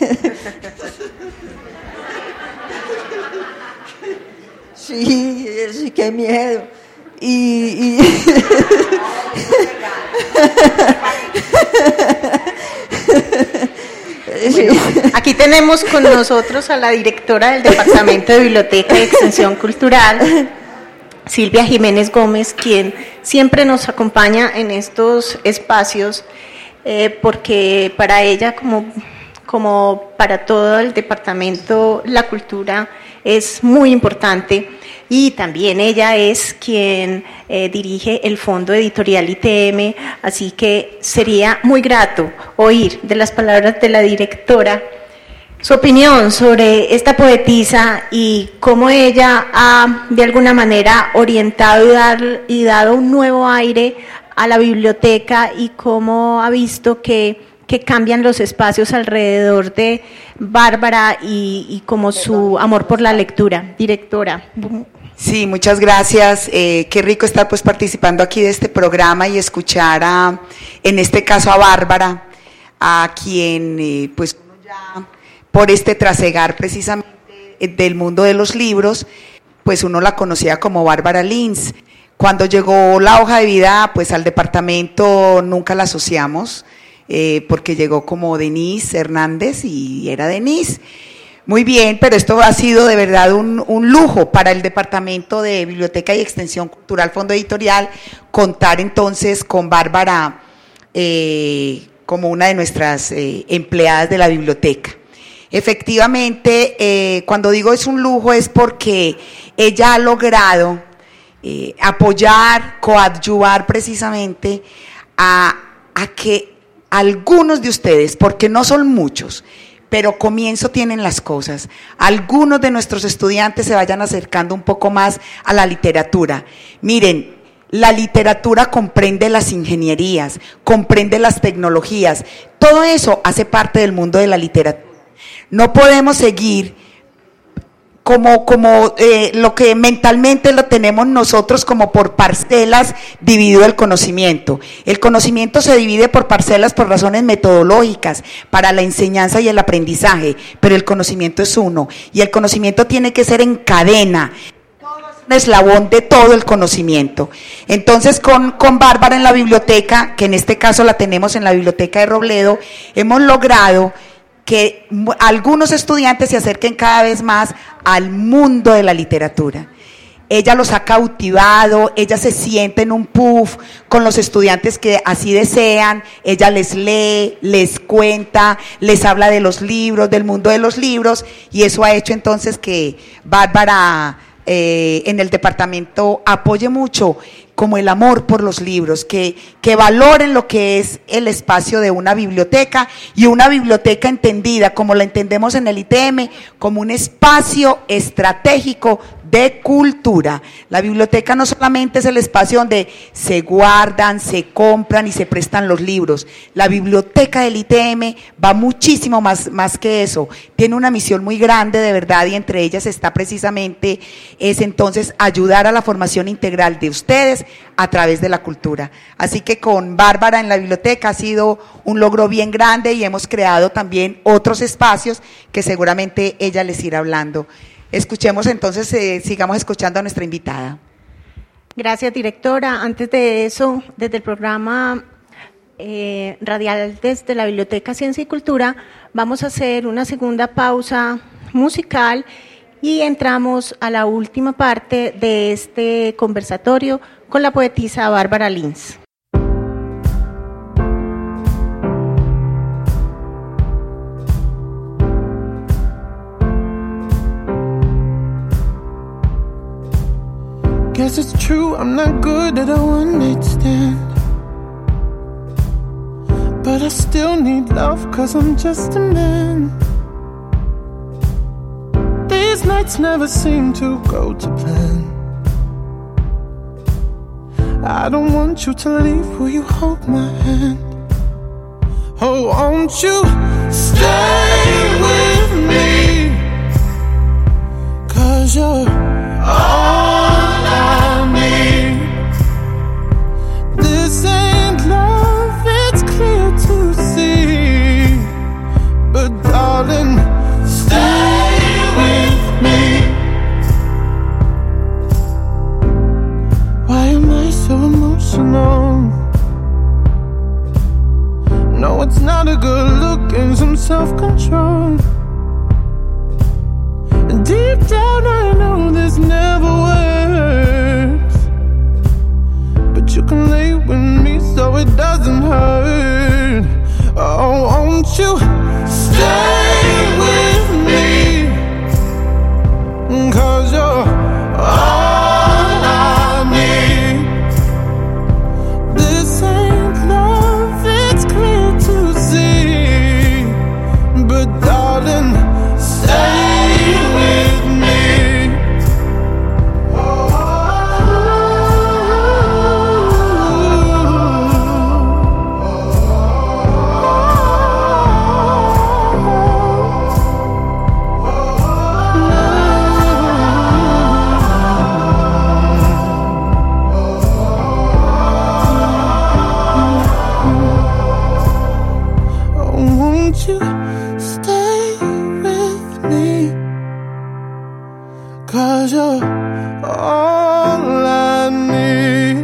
Sí, sí, qué miedo. Y, y bueno, aquí tenemos con nosotros a la directora del Departamento de Biblioteca y Extensión Cultural, Silvia Jiménez Gómez, quien siempre nos acompaña en estos espacios, eh, porque para ella, como, como para todo el departamento, la cultura es muy importante, y también ella es quien eh, dirige el Fondo Editorial I T M, así que sería muy grato oír de las palabras de la directora su opinión sobre esta poetisa y cómo ella ha de alguna manera orientado y, dar, y dado un nuevo aire a la biblioteca, y cómo ha visto que, que cambian los espacios alrededor de Bárbara y, y como su amor por la lectura. Directora. Sí, muchas gracias. Eh, qué rico estar pues participando aquí de este programa y escuchar a, en este caso a Bárbara, a quien eh, pues ya por este trasegar precisamente del mundo de los libros, pues uno la conocía como Bárbara Lins. Cuando llegó la hoja de vida pues al departamento nunca la asociamos, eh, porque llegó como Denise Hernández y era Denise. Muy bien, pero esto ha sido de verdad un, un lujo para el Departamento de Biblioteca y Extensión Cultural Fondo Editorial, contar entonces con Bárbara eh, como una de nuestras eh, empleadas de la biblioteca. Efectivamente, eh, cuando digo es un lujo es porque ella ha logrado eh, apoyar, coadyuvar precisamente a, a que algunos de ustedes, porque no son muchos, pero comienzo tienen las cosas, algunos de nuestros estudiantes se vayan acercando un poco más a la literatura. Miren, la literatura comprende las ingenierías, comprende las tecnologías, todo eso hace parte del mundo de la literatura. No podemos seguir como, como eh, lo que mentalmente lo tenemos nosotros como por parcelas dividido el conocimiento. El conocimiento se divide por parcelas por razones metodológicas, para la enseñanza y el aprendizaje, pero el conocimiento es uno, y el conocimiento tiene que ser en cadena, un eslabón de todo el conocimiento. Entonces con, con Bárbara en la biblioteca, que en este caso la tenemos en la biblioteca de Robledo, hemos logrado que algunos estudiantes se acerquen cada vez más al mundo de la literatura. Ella los ha cautivado, ella se siente en un puff con los estudiantes que así desean, ella les lee, les cuenta, les habla de los libros, del mundo de los libros, y eso ha hecho entonces que Bárbara eh, en el departamento apoye mucho como el amor por los libros, que, que valoren lo que es el espacio de una biblioteca, y una biblioteca entendida como la entendemos en el I T M, como un espacio estratégico de cultura. La biblioteca no solamente es el espacio donde se guardan, se compran y se prestan los libros. La biblioteca del I T M va muchísimo más, más que eso. Tiene una misión muy grande de verdad, y entre ellas está precisamente es entonces ayudar a la formación integral de ustedes a través de la cultura. Así que con Bárbara en la biblioteca ha sido un logro bien grande, y hemos creado también otros espacios que seguramente ella les irá hablando. Escuchemos entonces, eh, sigamos escuchando a nuestra invitada. Gracias, directora. Antes de eso, desde el programa eh, radial desde la Biblioteca Ciencia y Cultura, vamos a hacer una segunda pausa musical y entramos a la última parte de este conversatorio con la poetisa Bárbara Lins. Guess it's true, I'm not good at a one-night stand, but I still need love, cause I'm just a man. These nights never seem to go to plan. I don't want you to leave, will you hold my hand? Oh, won't you stay with me, cause you're all I need. This ain't love, it's clear to see, but darling, stay with me. Why am I so emotional? No, it's not a good look and some self-control. deep down I know this never works, but you can lay with me so it doesn't hurt. Oh, won't you stay with me? 'Cause you're all I need. This ain't love, it's clear to see, but darling, stay with me. Oh, won't you stay with me? 'Cause you're all I need.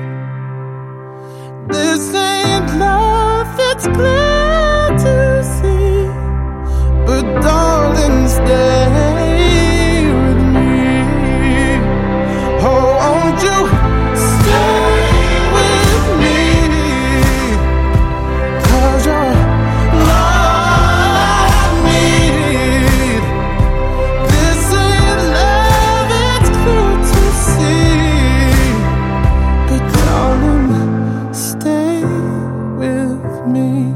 This ain't love, it's clear to see, but darling, stay with me. Oh, won't you stay with me? 'Cause you're all I need. This ain't love, it's clear to see, but darling, stay with me.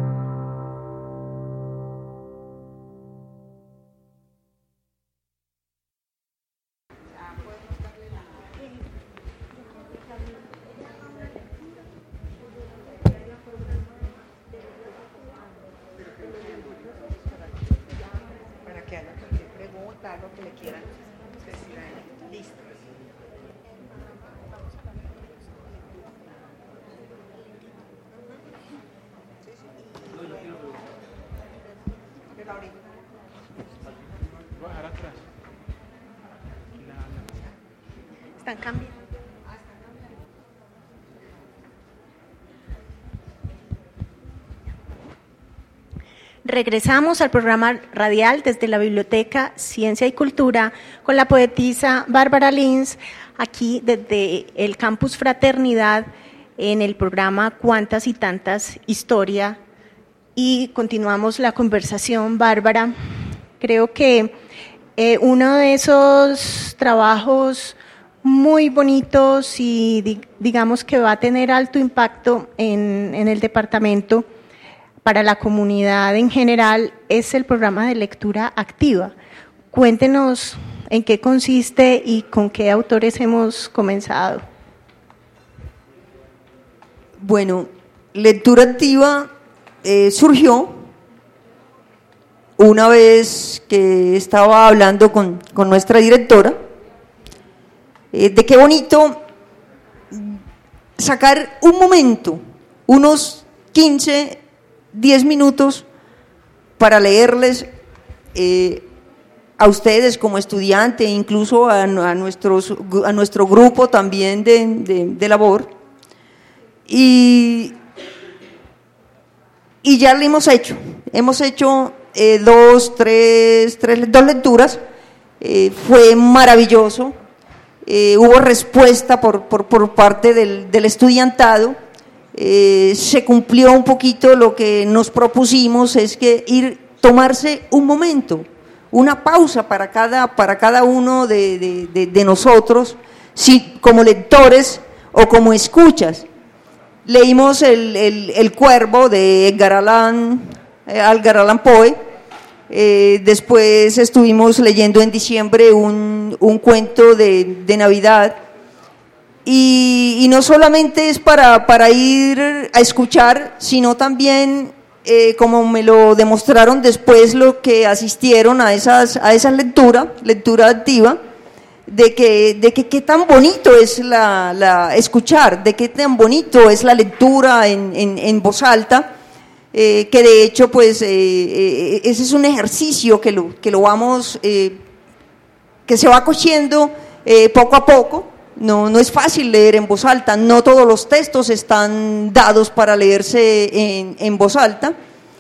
Para que haya cualquier pregunta, algo que le quieran decir a él. Listo. Pero ahorita. Están cambiando. Regresamos al programa radial desde la Biblioteca Ciencia y Cultura con la poetisa Bárbara Lins, aquí desde el Campus Fraternidad en el programa Cuántas y Tantas Historia. Y continuamos la conversación, Bárbara. Creo que eh, uno de esos trabajos muy bonitos y di- digamos que va a tener alto impacto en, en el departamento para la comunidad en general es el programa de lectura activa. Cuéntenos en qué consiste y con qué autores hemos comenzado. Bueno, lectura activa eh, surgió una vez que estaba hablando con, con nuestra directora eh, de qué bonito sacar un momento, unos quince, diez minutos para leerles eh, a ustedes como estudiante, incluso a, a, nuestros, a nuestro grupo también de, de, de labor. Y, y ya lo hemos hecho, hemos hecho eh, dos, tres, tres, dos lecturas, eh, fue maravilloso, eh, hubo respuesta por, por, por parte del, del estudiantado. Eh, se cumplió un poquito lo que nos propusimos, es que ir, tomarse un momento, una pausa para cada, para cada uno de, de, de, de nosotros, si, como lectores o como escuchas. Leímos el, el, el Cuervo de Edgar Allan, eh, Edgar Allan Poe, eh, después estuvimos leyendo en diciembre un, un cuento de, de Navidad. Y, y no solamente es para, para ir a escuchar, sino también, eh, como me lo demostraron después los que asistieron a esas, a esa lectura, lectura activa, de que, de que qué tan bonito es la, la escuchar, de qué tan bonito es la lectura en, en, en voz alta, eh, que de hecho pues eh, eh, ese es un ejercicio que lo, que lo vamos, eh, que se va cogiendo eh, poco a poco. No, no es fácil leer en voz alta, no todos los textos están dados para leerse en, en voz alta.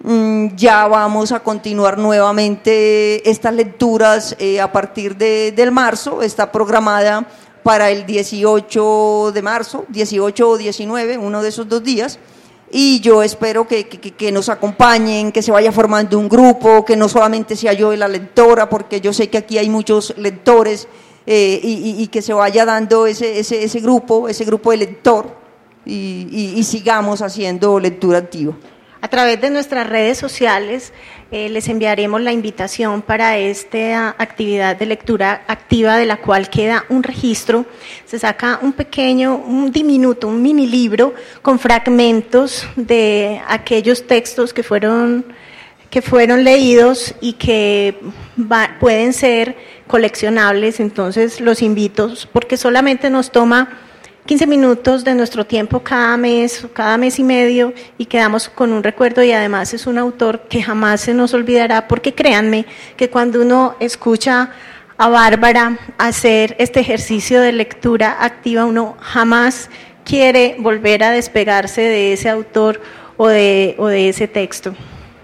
mm, ya vamos a continuar nuevamente estas lecturas eh, a partir de, del marzo. Está programada para el dieciocho de marzo, dieciocho o diecinueve, uno de esos dos días, y yo espero que, que, que nos acompañen, que se vaya formando un grupo, que no solamente sea yo la lectora, porque yo sé que aquí hay muchos lectores, eh, y, y, y que se vaya dando ese, ese, ese grupo, ese grupo de lector, y, y, y sigamos haciendo lectura activa. A través de nuestras redes sociales eh, les enviaremos la invitación para esta actividad de lectura activa, de la cual queda un registro. Se saca un pequeño, un diminuto, un mini libro con fragmentos de aquellos textos que fueron, que fueron leídos y que va, pueden ser coleccionables. Entonces los invito, porque solamente nos toma quince minutos de nuestro tiempo cada mes, cada mes y medio, y quedamos con un recuerdo, y además es un autor que jamás se nos olvidará, porque créanme que cuando uno escucha a Bárbara hacer este ejercicio de lectura activa, uno jamás quiere volver a despegarse de ese autor o de, o de ese texto.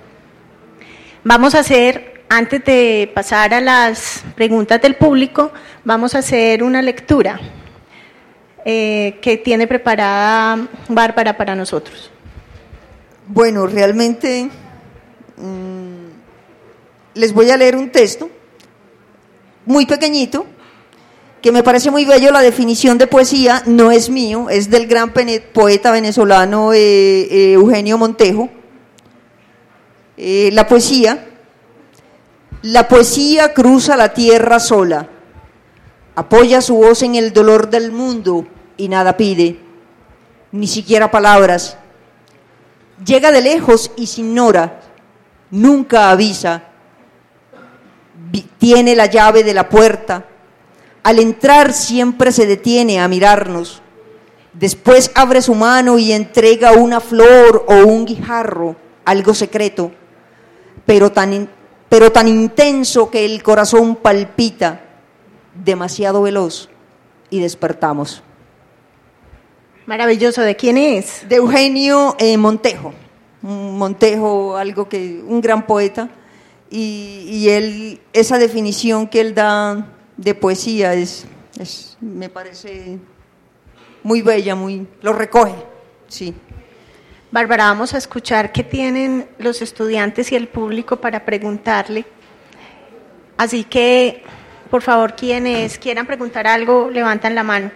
Vamos a hacer, antes de pasar a las preguntas del público, vamos a hacer una lectura Eh, que tiene preparada Bárbara para nosotros. Bueno, realmente mmm, les voy a leer un texto muy pequeñito, que me parece muy bello. La definición de poesía no es mío, es del gran poeta venezolano eh, eh, Eugenio Montejo. Eh, la poesía, la poesía cruza la tierra sola, apoya su voz en el dolor del mundo y nada pide, ni siquiera palabras. Llega de lejos y sin hora, nunca avisa. Tiene la llave de la puerta. Al entrar siempre se detiene a mirarnos. Después abre su mano y entrega una flor o un guijarro, algo secreto, pero tan, pero tan intenso que el corazón palpita, demasiado veloz, y despertamos. Maravilloso. ¿De quién es? De Eugenio eh, Montejo. Montejo, algo que un gran poeta, y, y él, esa definición que él da de poesía es, es, me parece muy bella, muy, lo recoge, sí. Bárbara, vamos a escuchar qué tienen los estudiantes y el público para preguntarle. Así que, por favor, quienes quieran preguntar algo, levantan la mano.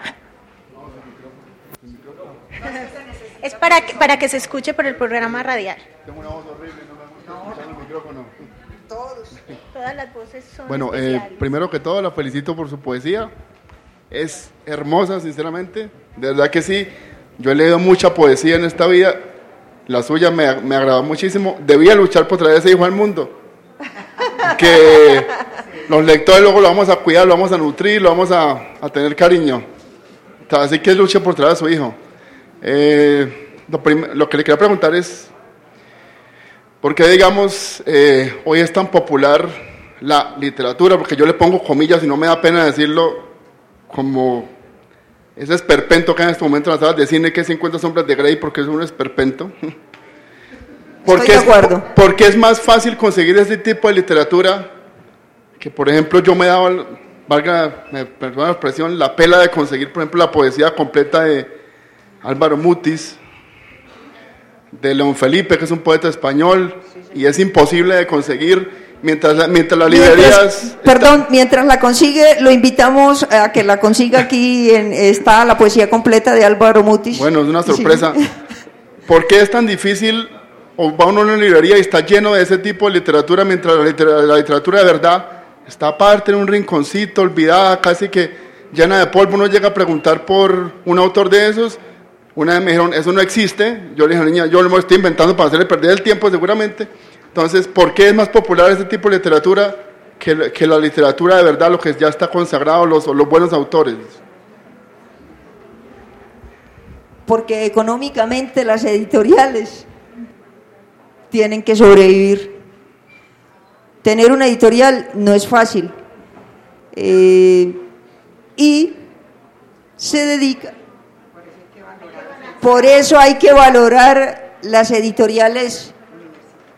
Es para que, para que se escuche por el programa radial. Tengo una voz horrible, no me gusta escuchar el micrófono. Todos, todas las voces son Bueno, eh, primero que todo, la felicito por su poesía. Es hermosa, sinceramente. De verdad que sí. Yo he leído mucha poesía en esta vida. La suya me, me agradó muchísimo. Debía luchar por traer ese hijo al mundo. Que los lectores luego lo vamos a cuidar, lo vamos a nutrir, lo vamos a, a tener cariño. Así que luche por traer a su hijo. Eh, lo, prim- lo que le quería preguntar es, ¿por qué, digamos, eh, hoy es tan popular la literatura? Porque yo le pongo comillas y no me da pena decirlo, como ese esperpento que hay en este momento en las salas de cine, que es cincuenta sombras de Grey, porque es un esperpento. Estoy de acuerdo. Es, porque es más fácil conseguir ese tipo de literatura que, por ejemplo, yo me daba, valga, me perdona la expresión, la pela de conseguir, por ejemplo, la poesía completa de Álvaro Mutis, de León Felipe, que es un poeta español, y es imposible de conseguir mientras, la, mientras las librerías... Mientras, perdón, está, mientras la consigue, lo invitamos a que la consiga aquí, en, está la poesía completa de Álvaro Mutis. Bueno, es una sorpresa. Sí. ¿Por qué es tan difícil, o va uno a una librería y está lleno de ese tipo de literatura, mientras la literatura, la literatura de verdad está aparte en un rinconcito, olvidada, casi que llena de polvo? Uno llega a preguntar por un autor de esos. Una vez me dijeron, eso no existe. Yo le dije, niña, yo lo estoy inventando para hacerle perder el tiempo seguramente. Entonces, ¿por qué es más popular este tipo de literatura que, que la literatura de verdad, lo que ya está consagrado, los, los buenos autores? Porque económicamente las editoriales tienen que sobrevivir. Tener una editorial no es fácil. Eh, y se dedica... Por eso hay que valorar las editoriales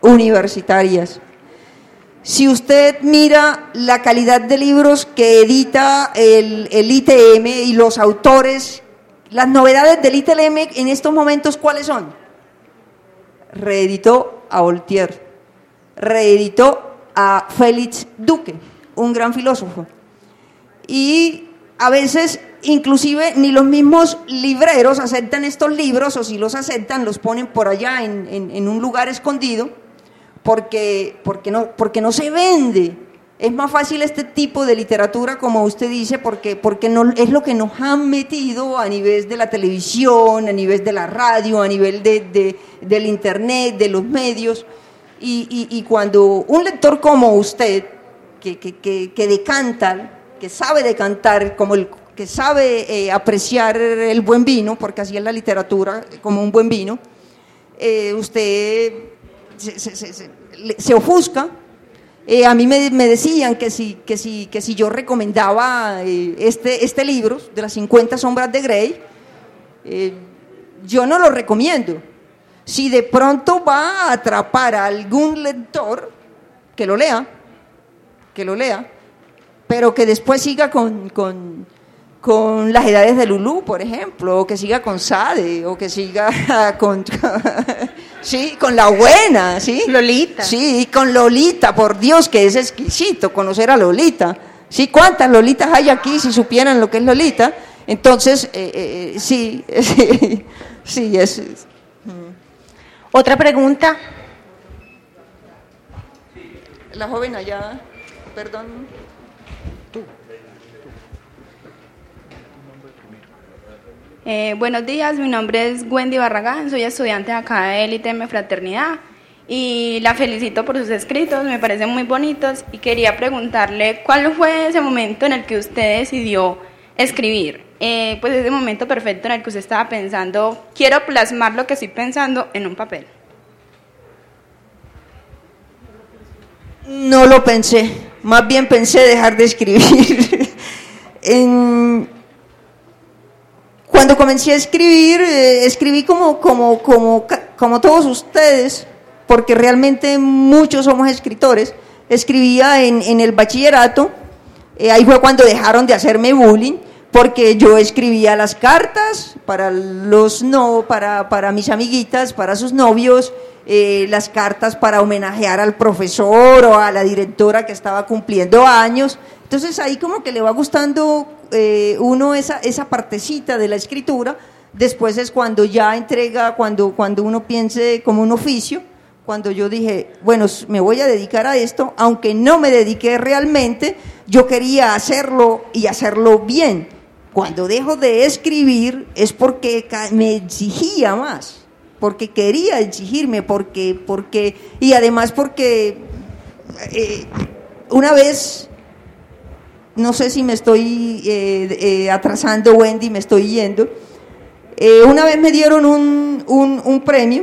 universitarias. Si usted mira la calidad de libros que edita el, el I T M y los autores, las novedades del I T M en estos momentos, ¿cuáles son? Reeditó a Voltaire, reeditó a Félix Duque, un gran filósofo. Y a veces, inclusive, ni los mismos libreros aceptan estos libros, o si los aceptan, los ponen por allá en, en, en un lugar escondido, porque, porque, no, porque no se vende. Es más fácil este tipo de literatura, como usted dice, porque, porque no, es lo que nos han metido a nivel de la televisión, a nivel de la radio, a nivel de, de, del internet, de los medios. Y, y, y cuando un lector como usted, que, que, que, que decanta, que sabe decantar, como el que sabe eh, apreciar el buen vino, porque así es la literatura, como un buen vino, eh, usted se, se, se, se, se ofusca. Eh, a mí me, me decían que si, que, si, que si yo recomendaba eh, este, este libro, de las cincuenta sombras de Grey, eh, yo no lo recomiendo. Si de pronto va a atrapar a algún lector, que lo lea, que lo lea, pero que después siga con, con, con Las Edades de Lulú, por ejemplo, o que siga con Sade, o que siga con, sí, con La Buena, ¿sí? Lolita. Sí, con Lolita, por Dios, que es exquisito conocer a Lolita. Sí, ¿cuántas Lolitas hay aquí si supieran lo que es Lolita? Entonces, eh, eh, sí, sí, sí, es... Otra pregunta. La joven allá, perdón. Eh, buenos días, mi nombre es Wendy Barragán, soy estudiante acá de I T M Fraternidad y la felicito por sus escritos, me parecen muy bonitos y quería preguntarle cuál fue ese momento en el que usted decidió escribir, eh, pues ese momento perfecto en el que usted estaba pensando, quiero plasmar lo que estoy pensando en un papel. No lo pensé, más bien pensé dejar de escribir. en... Cuando comencé a escribir, eh, escribí como, como, como, como todos ustedes, porque realmente muchos somos escritores. Escribía en, en el bachillerato, eh, ahí fue cuando dejaron de hacerme bullying, porque yo escribía las cartas para los no, para, para mis amiguitas, para sus novios, eh, las cartas para homenajear al profesor o a la directora que estaba cumpliendo años. Entonces ahí como que le va gustando eh, uno esa, esa partecita de la escritura. Después es cuando ya entrega, cuando, cuando uno piense como un oficio, cuando yo dije, bueno, me voy a dedicar a esto, aunque no me dediqué realmente, yo quería hacerlo y hacerlo bien. Cuando dejo de escribir es porque me exigía más, porque quería exigirme, porque, porque y además porque eh, una vez, no sé si me estoy eh, eh, atrasando, Wendy, me estoy yendo, eh, una vez me dieron un, un, un premio,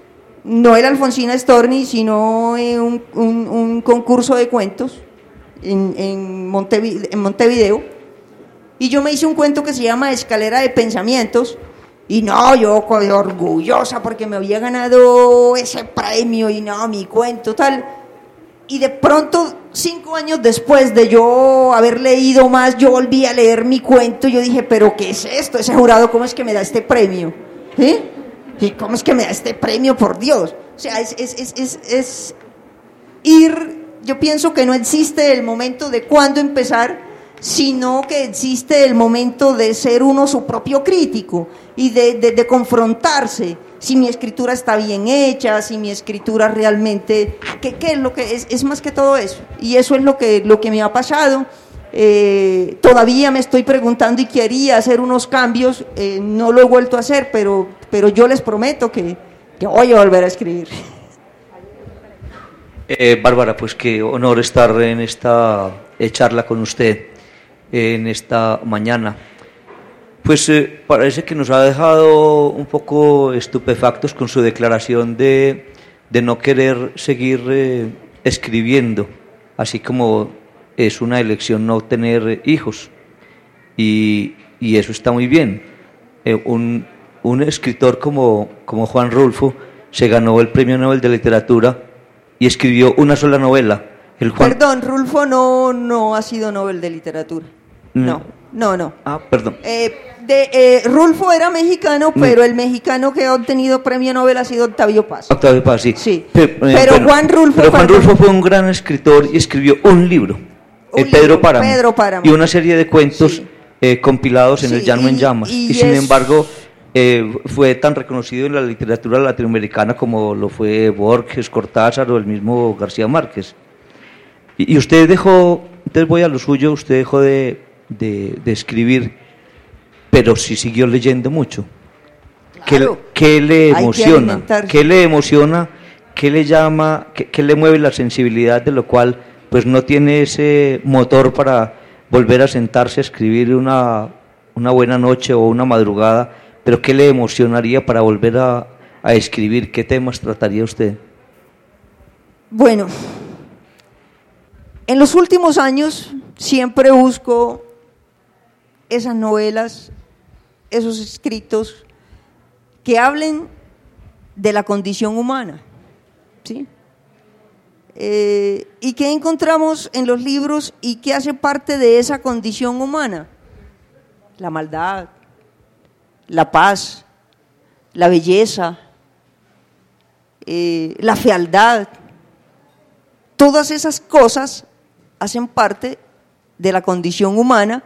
no el Alfonsina Storni, sino eh, un, un, un concurso de cuentos en, en, Montevideo, en Montevideo. Y yo me hice un cuento que se llama Escalera de Pensamientos, y no, yo orgullosa porque me había ganado ese premio, y no, mi cuento, tal. Y de pronto, cinco años después de yo haber leído más, yo volví a leer mi cuento, y yo dije, ¿pero qué es esto? Ese jurado, ¿cómo es que me da este premio? ¿Sí? ¿Y cómo es que me da este premio, por Dios? O sea, es, es, es, es, es ir, yo pienso que no existe el momento de cuándo empezar, sino que existe el momento de ser uno su propio crítico y de, de, de confrontarse, si mi escritura está bien hecha, si mi escritura realmente, ¿qué, qué es lo que es? Es más que todo eso, y eso es lo que, lo que me ha pasado. Eh, todavía me estoy preguntando y quería hacer unos cambios, eh, no lo he vuelto a hacer, pero, pero yo les prometo que, que voy a volver a escribir. Eh, Bárbara, pues qué honor estar en esta eh, charla con usted en esta mañana. Pues eh, parece que nos ha dejado un poco estupefactos con su declaración de, de no querer seguir eh, escribiendo, así como es una elección no tener hijos, y, y eso está muy bien. Eh, un, un escritor como, como Juan Rulfo se ganó el Premio Nobel de Literatura y escribió una sola novela. El Juan... Perdón, Rulfo no, no ha sido Nobel de Literatura. No, no, no. Ah, perdón. Eh, de, eh, Rulfo era mexicano, pero el mexicano que ha obtenido premio Nobel ha sido Octavio Paz. Octavio Paz, sí. Sí. Pero, eh, pero bueno, Juan Rulfo, pero Juan perdón. Rulfo fue un gran escritor y escribió un libro, Un el Pedro libro, Páramo, Pedro Páramo. y una serie de cuentos Sí. eh, compilados en Sí, El Llano en y- Llamas. y Y, sin es- embargo, eh, fue tan reconocido en la literatura latinoamericana como lo fue Borges, Cortázar o el mismo García Márquez. Y, y usted dejó, entonces voy a lo suyo, usted dejó de, de, de escribir, pero sí siguió leyendo mucho. ¿Qué, Claro. qué le Hay que emociona? alimentarse. ¿Qué le emociona? ¿Qué le llama? Qué, qué le mueve la sensibilidad de lo cual pues no tiene ese motor para volver a sentarse a escribir una, una buena noche o una madrugada? Pero ¿qué le emocionaría para volver a, a escribir? ¿Qué temas trataría usted? Bueno, en los últimos años siempre busco esas novelas, esos escritos que hablen de la condición humana, ¿sí? Eh, ¿Y qué encontramos en los libros y qué hace parte de esa condición humana? La maldad, la paz, la belleza, eh, la fealdad. Todas esas cosas hacen parte de la condición humana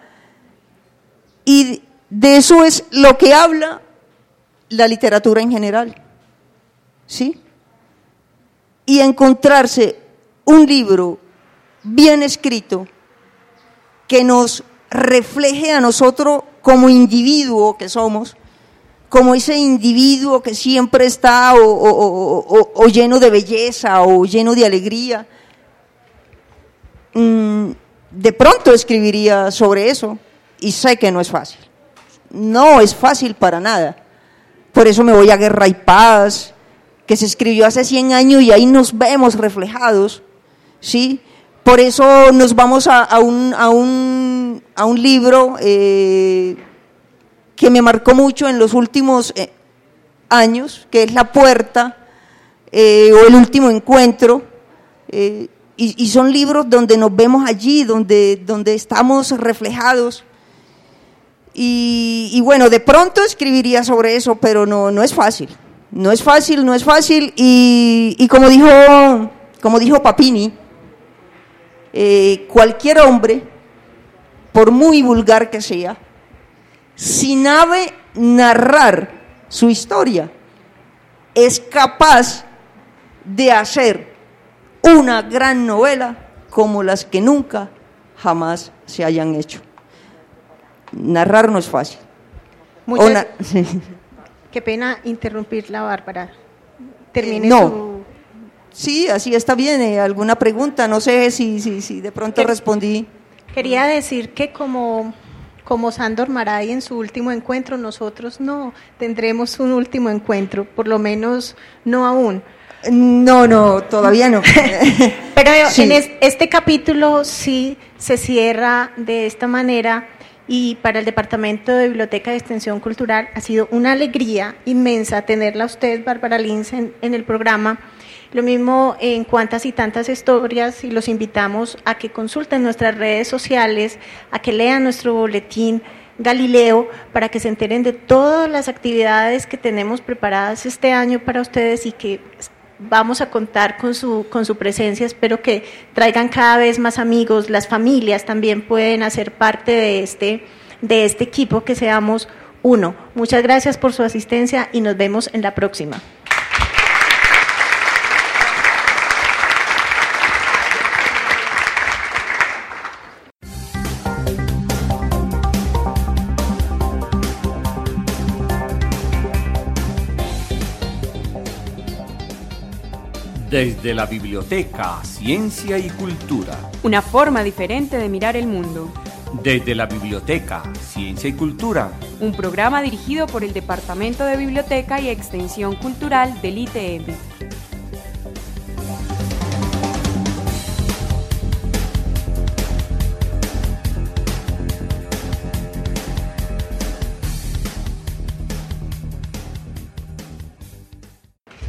y de eso es lo que habla la literatura en general, ¿sí? Y encontrarse un libro bien escrito que nos refleje a nosotros como individuo que somos, como ese individuo que siempre está o, o, o, o, o lleno de belleza o lleno de alegría. Mm, de pronto escribiría sobre eso y sé que no es fácil. No es fácil para nada. Por eso me voy a Guerra y Paz, que se escribió hace cien años y ahí nos vemos reflejados, ¿sí? Por eso nos vamos a, a, un, a, un, a un libro eh, que me marcó mucho en los últimos eh, años, que es La Puerta, eh, o El Último Encuentro, eh, y, y son libros donde nos vemos allí, donde, donde estamos reflejados. Y, y bueno, de pronto escribiría sobre eso, pero no, no es fácil, no es fácil, no es fácil, y, y como dijo, como dijo Papini, eh, cualquier hombre, por muy vulgar que sea, si sabe narrar su historia, es capaz de hacer una gran novela como las que nunca, jamás se hayan hecho. Narrar no es fácil. Muchas, na- qué pena interrumpirla, Bárbara. Termine no. su... Sí, así está bien. Eh, ¿Alguna pregunta? No sé si, si, si de pronto ¿Qué? respondí. Quería decir que como, como Sándor Márai en su último encuentro, nosotros no tendremos un último encuentro, por lo menos no aún. No, no, todavía no. Pero Sí. en es- este capítulo sí se cierra de esta manera y para el Departamento de Biblioteca y Extensión Cultural ha sido una alegría inmensa tenerla a usted, Bárbara Lins, en, en el programa. Lo mismo en cuantas y tantas historias, y los invitamos a que consulten nuestras redes sociales, a que lean nuestro boletín Galileo, para que se enteren de todas las actividades que tenemos preparadas este año para ustedes y que vamos a contar con su, con su presencia. Espero que traigan cada vez más amigos, las familias también pueden hacer parte de este, de este equipo, que seamos uno. Muchas gracias por su asistencia y nos vemos en la próxima. Desde la biblioteca, ciencia y cultura. Una forma diferente de mirar el mundo. Desde la biblioteca, ciencia y cultura. Un programa dirigido por el Departamento de Biblioteca y Extensión Cultural del I T M.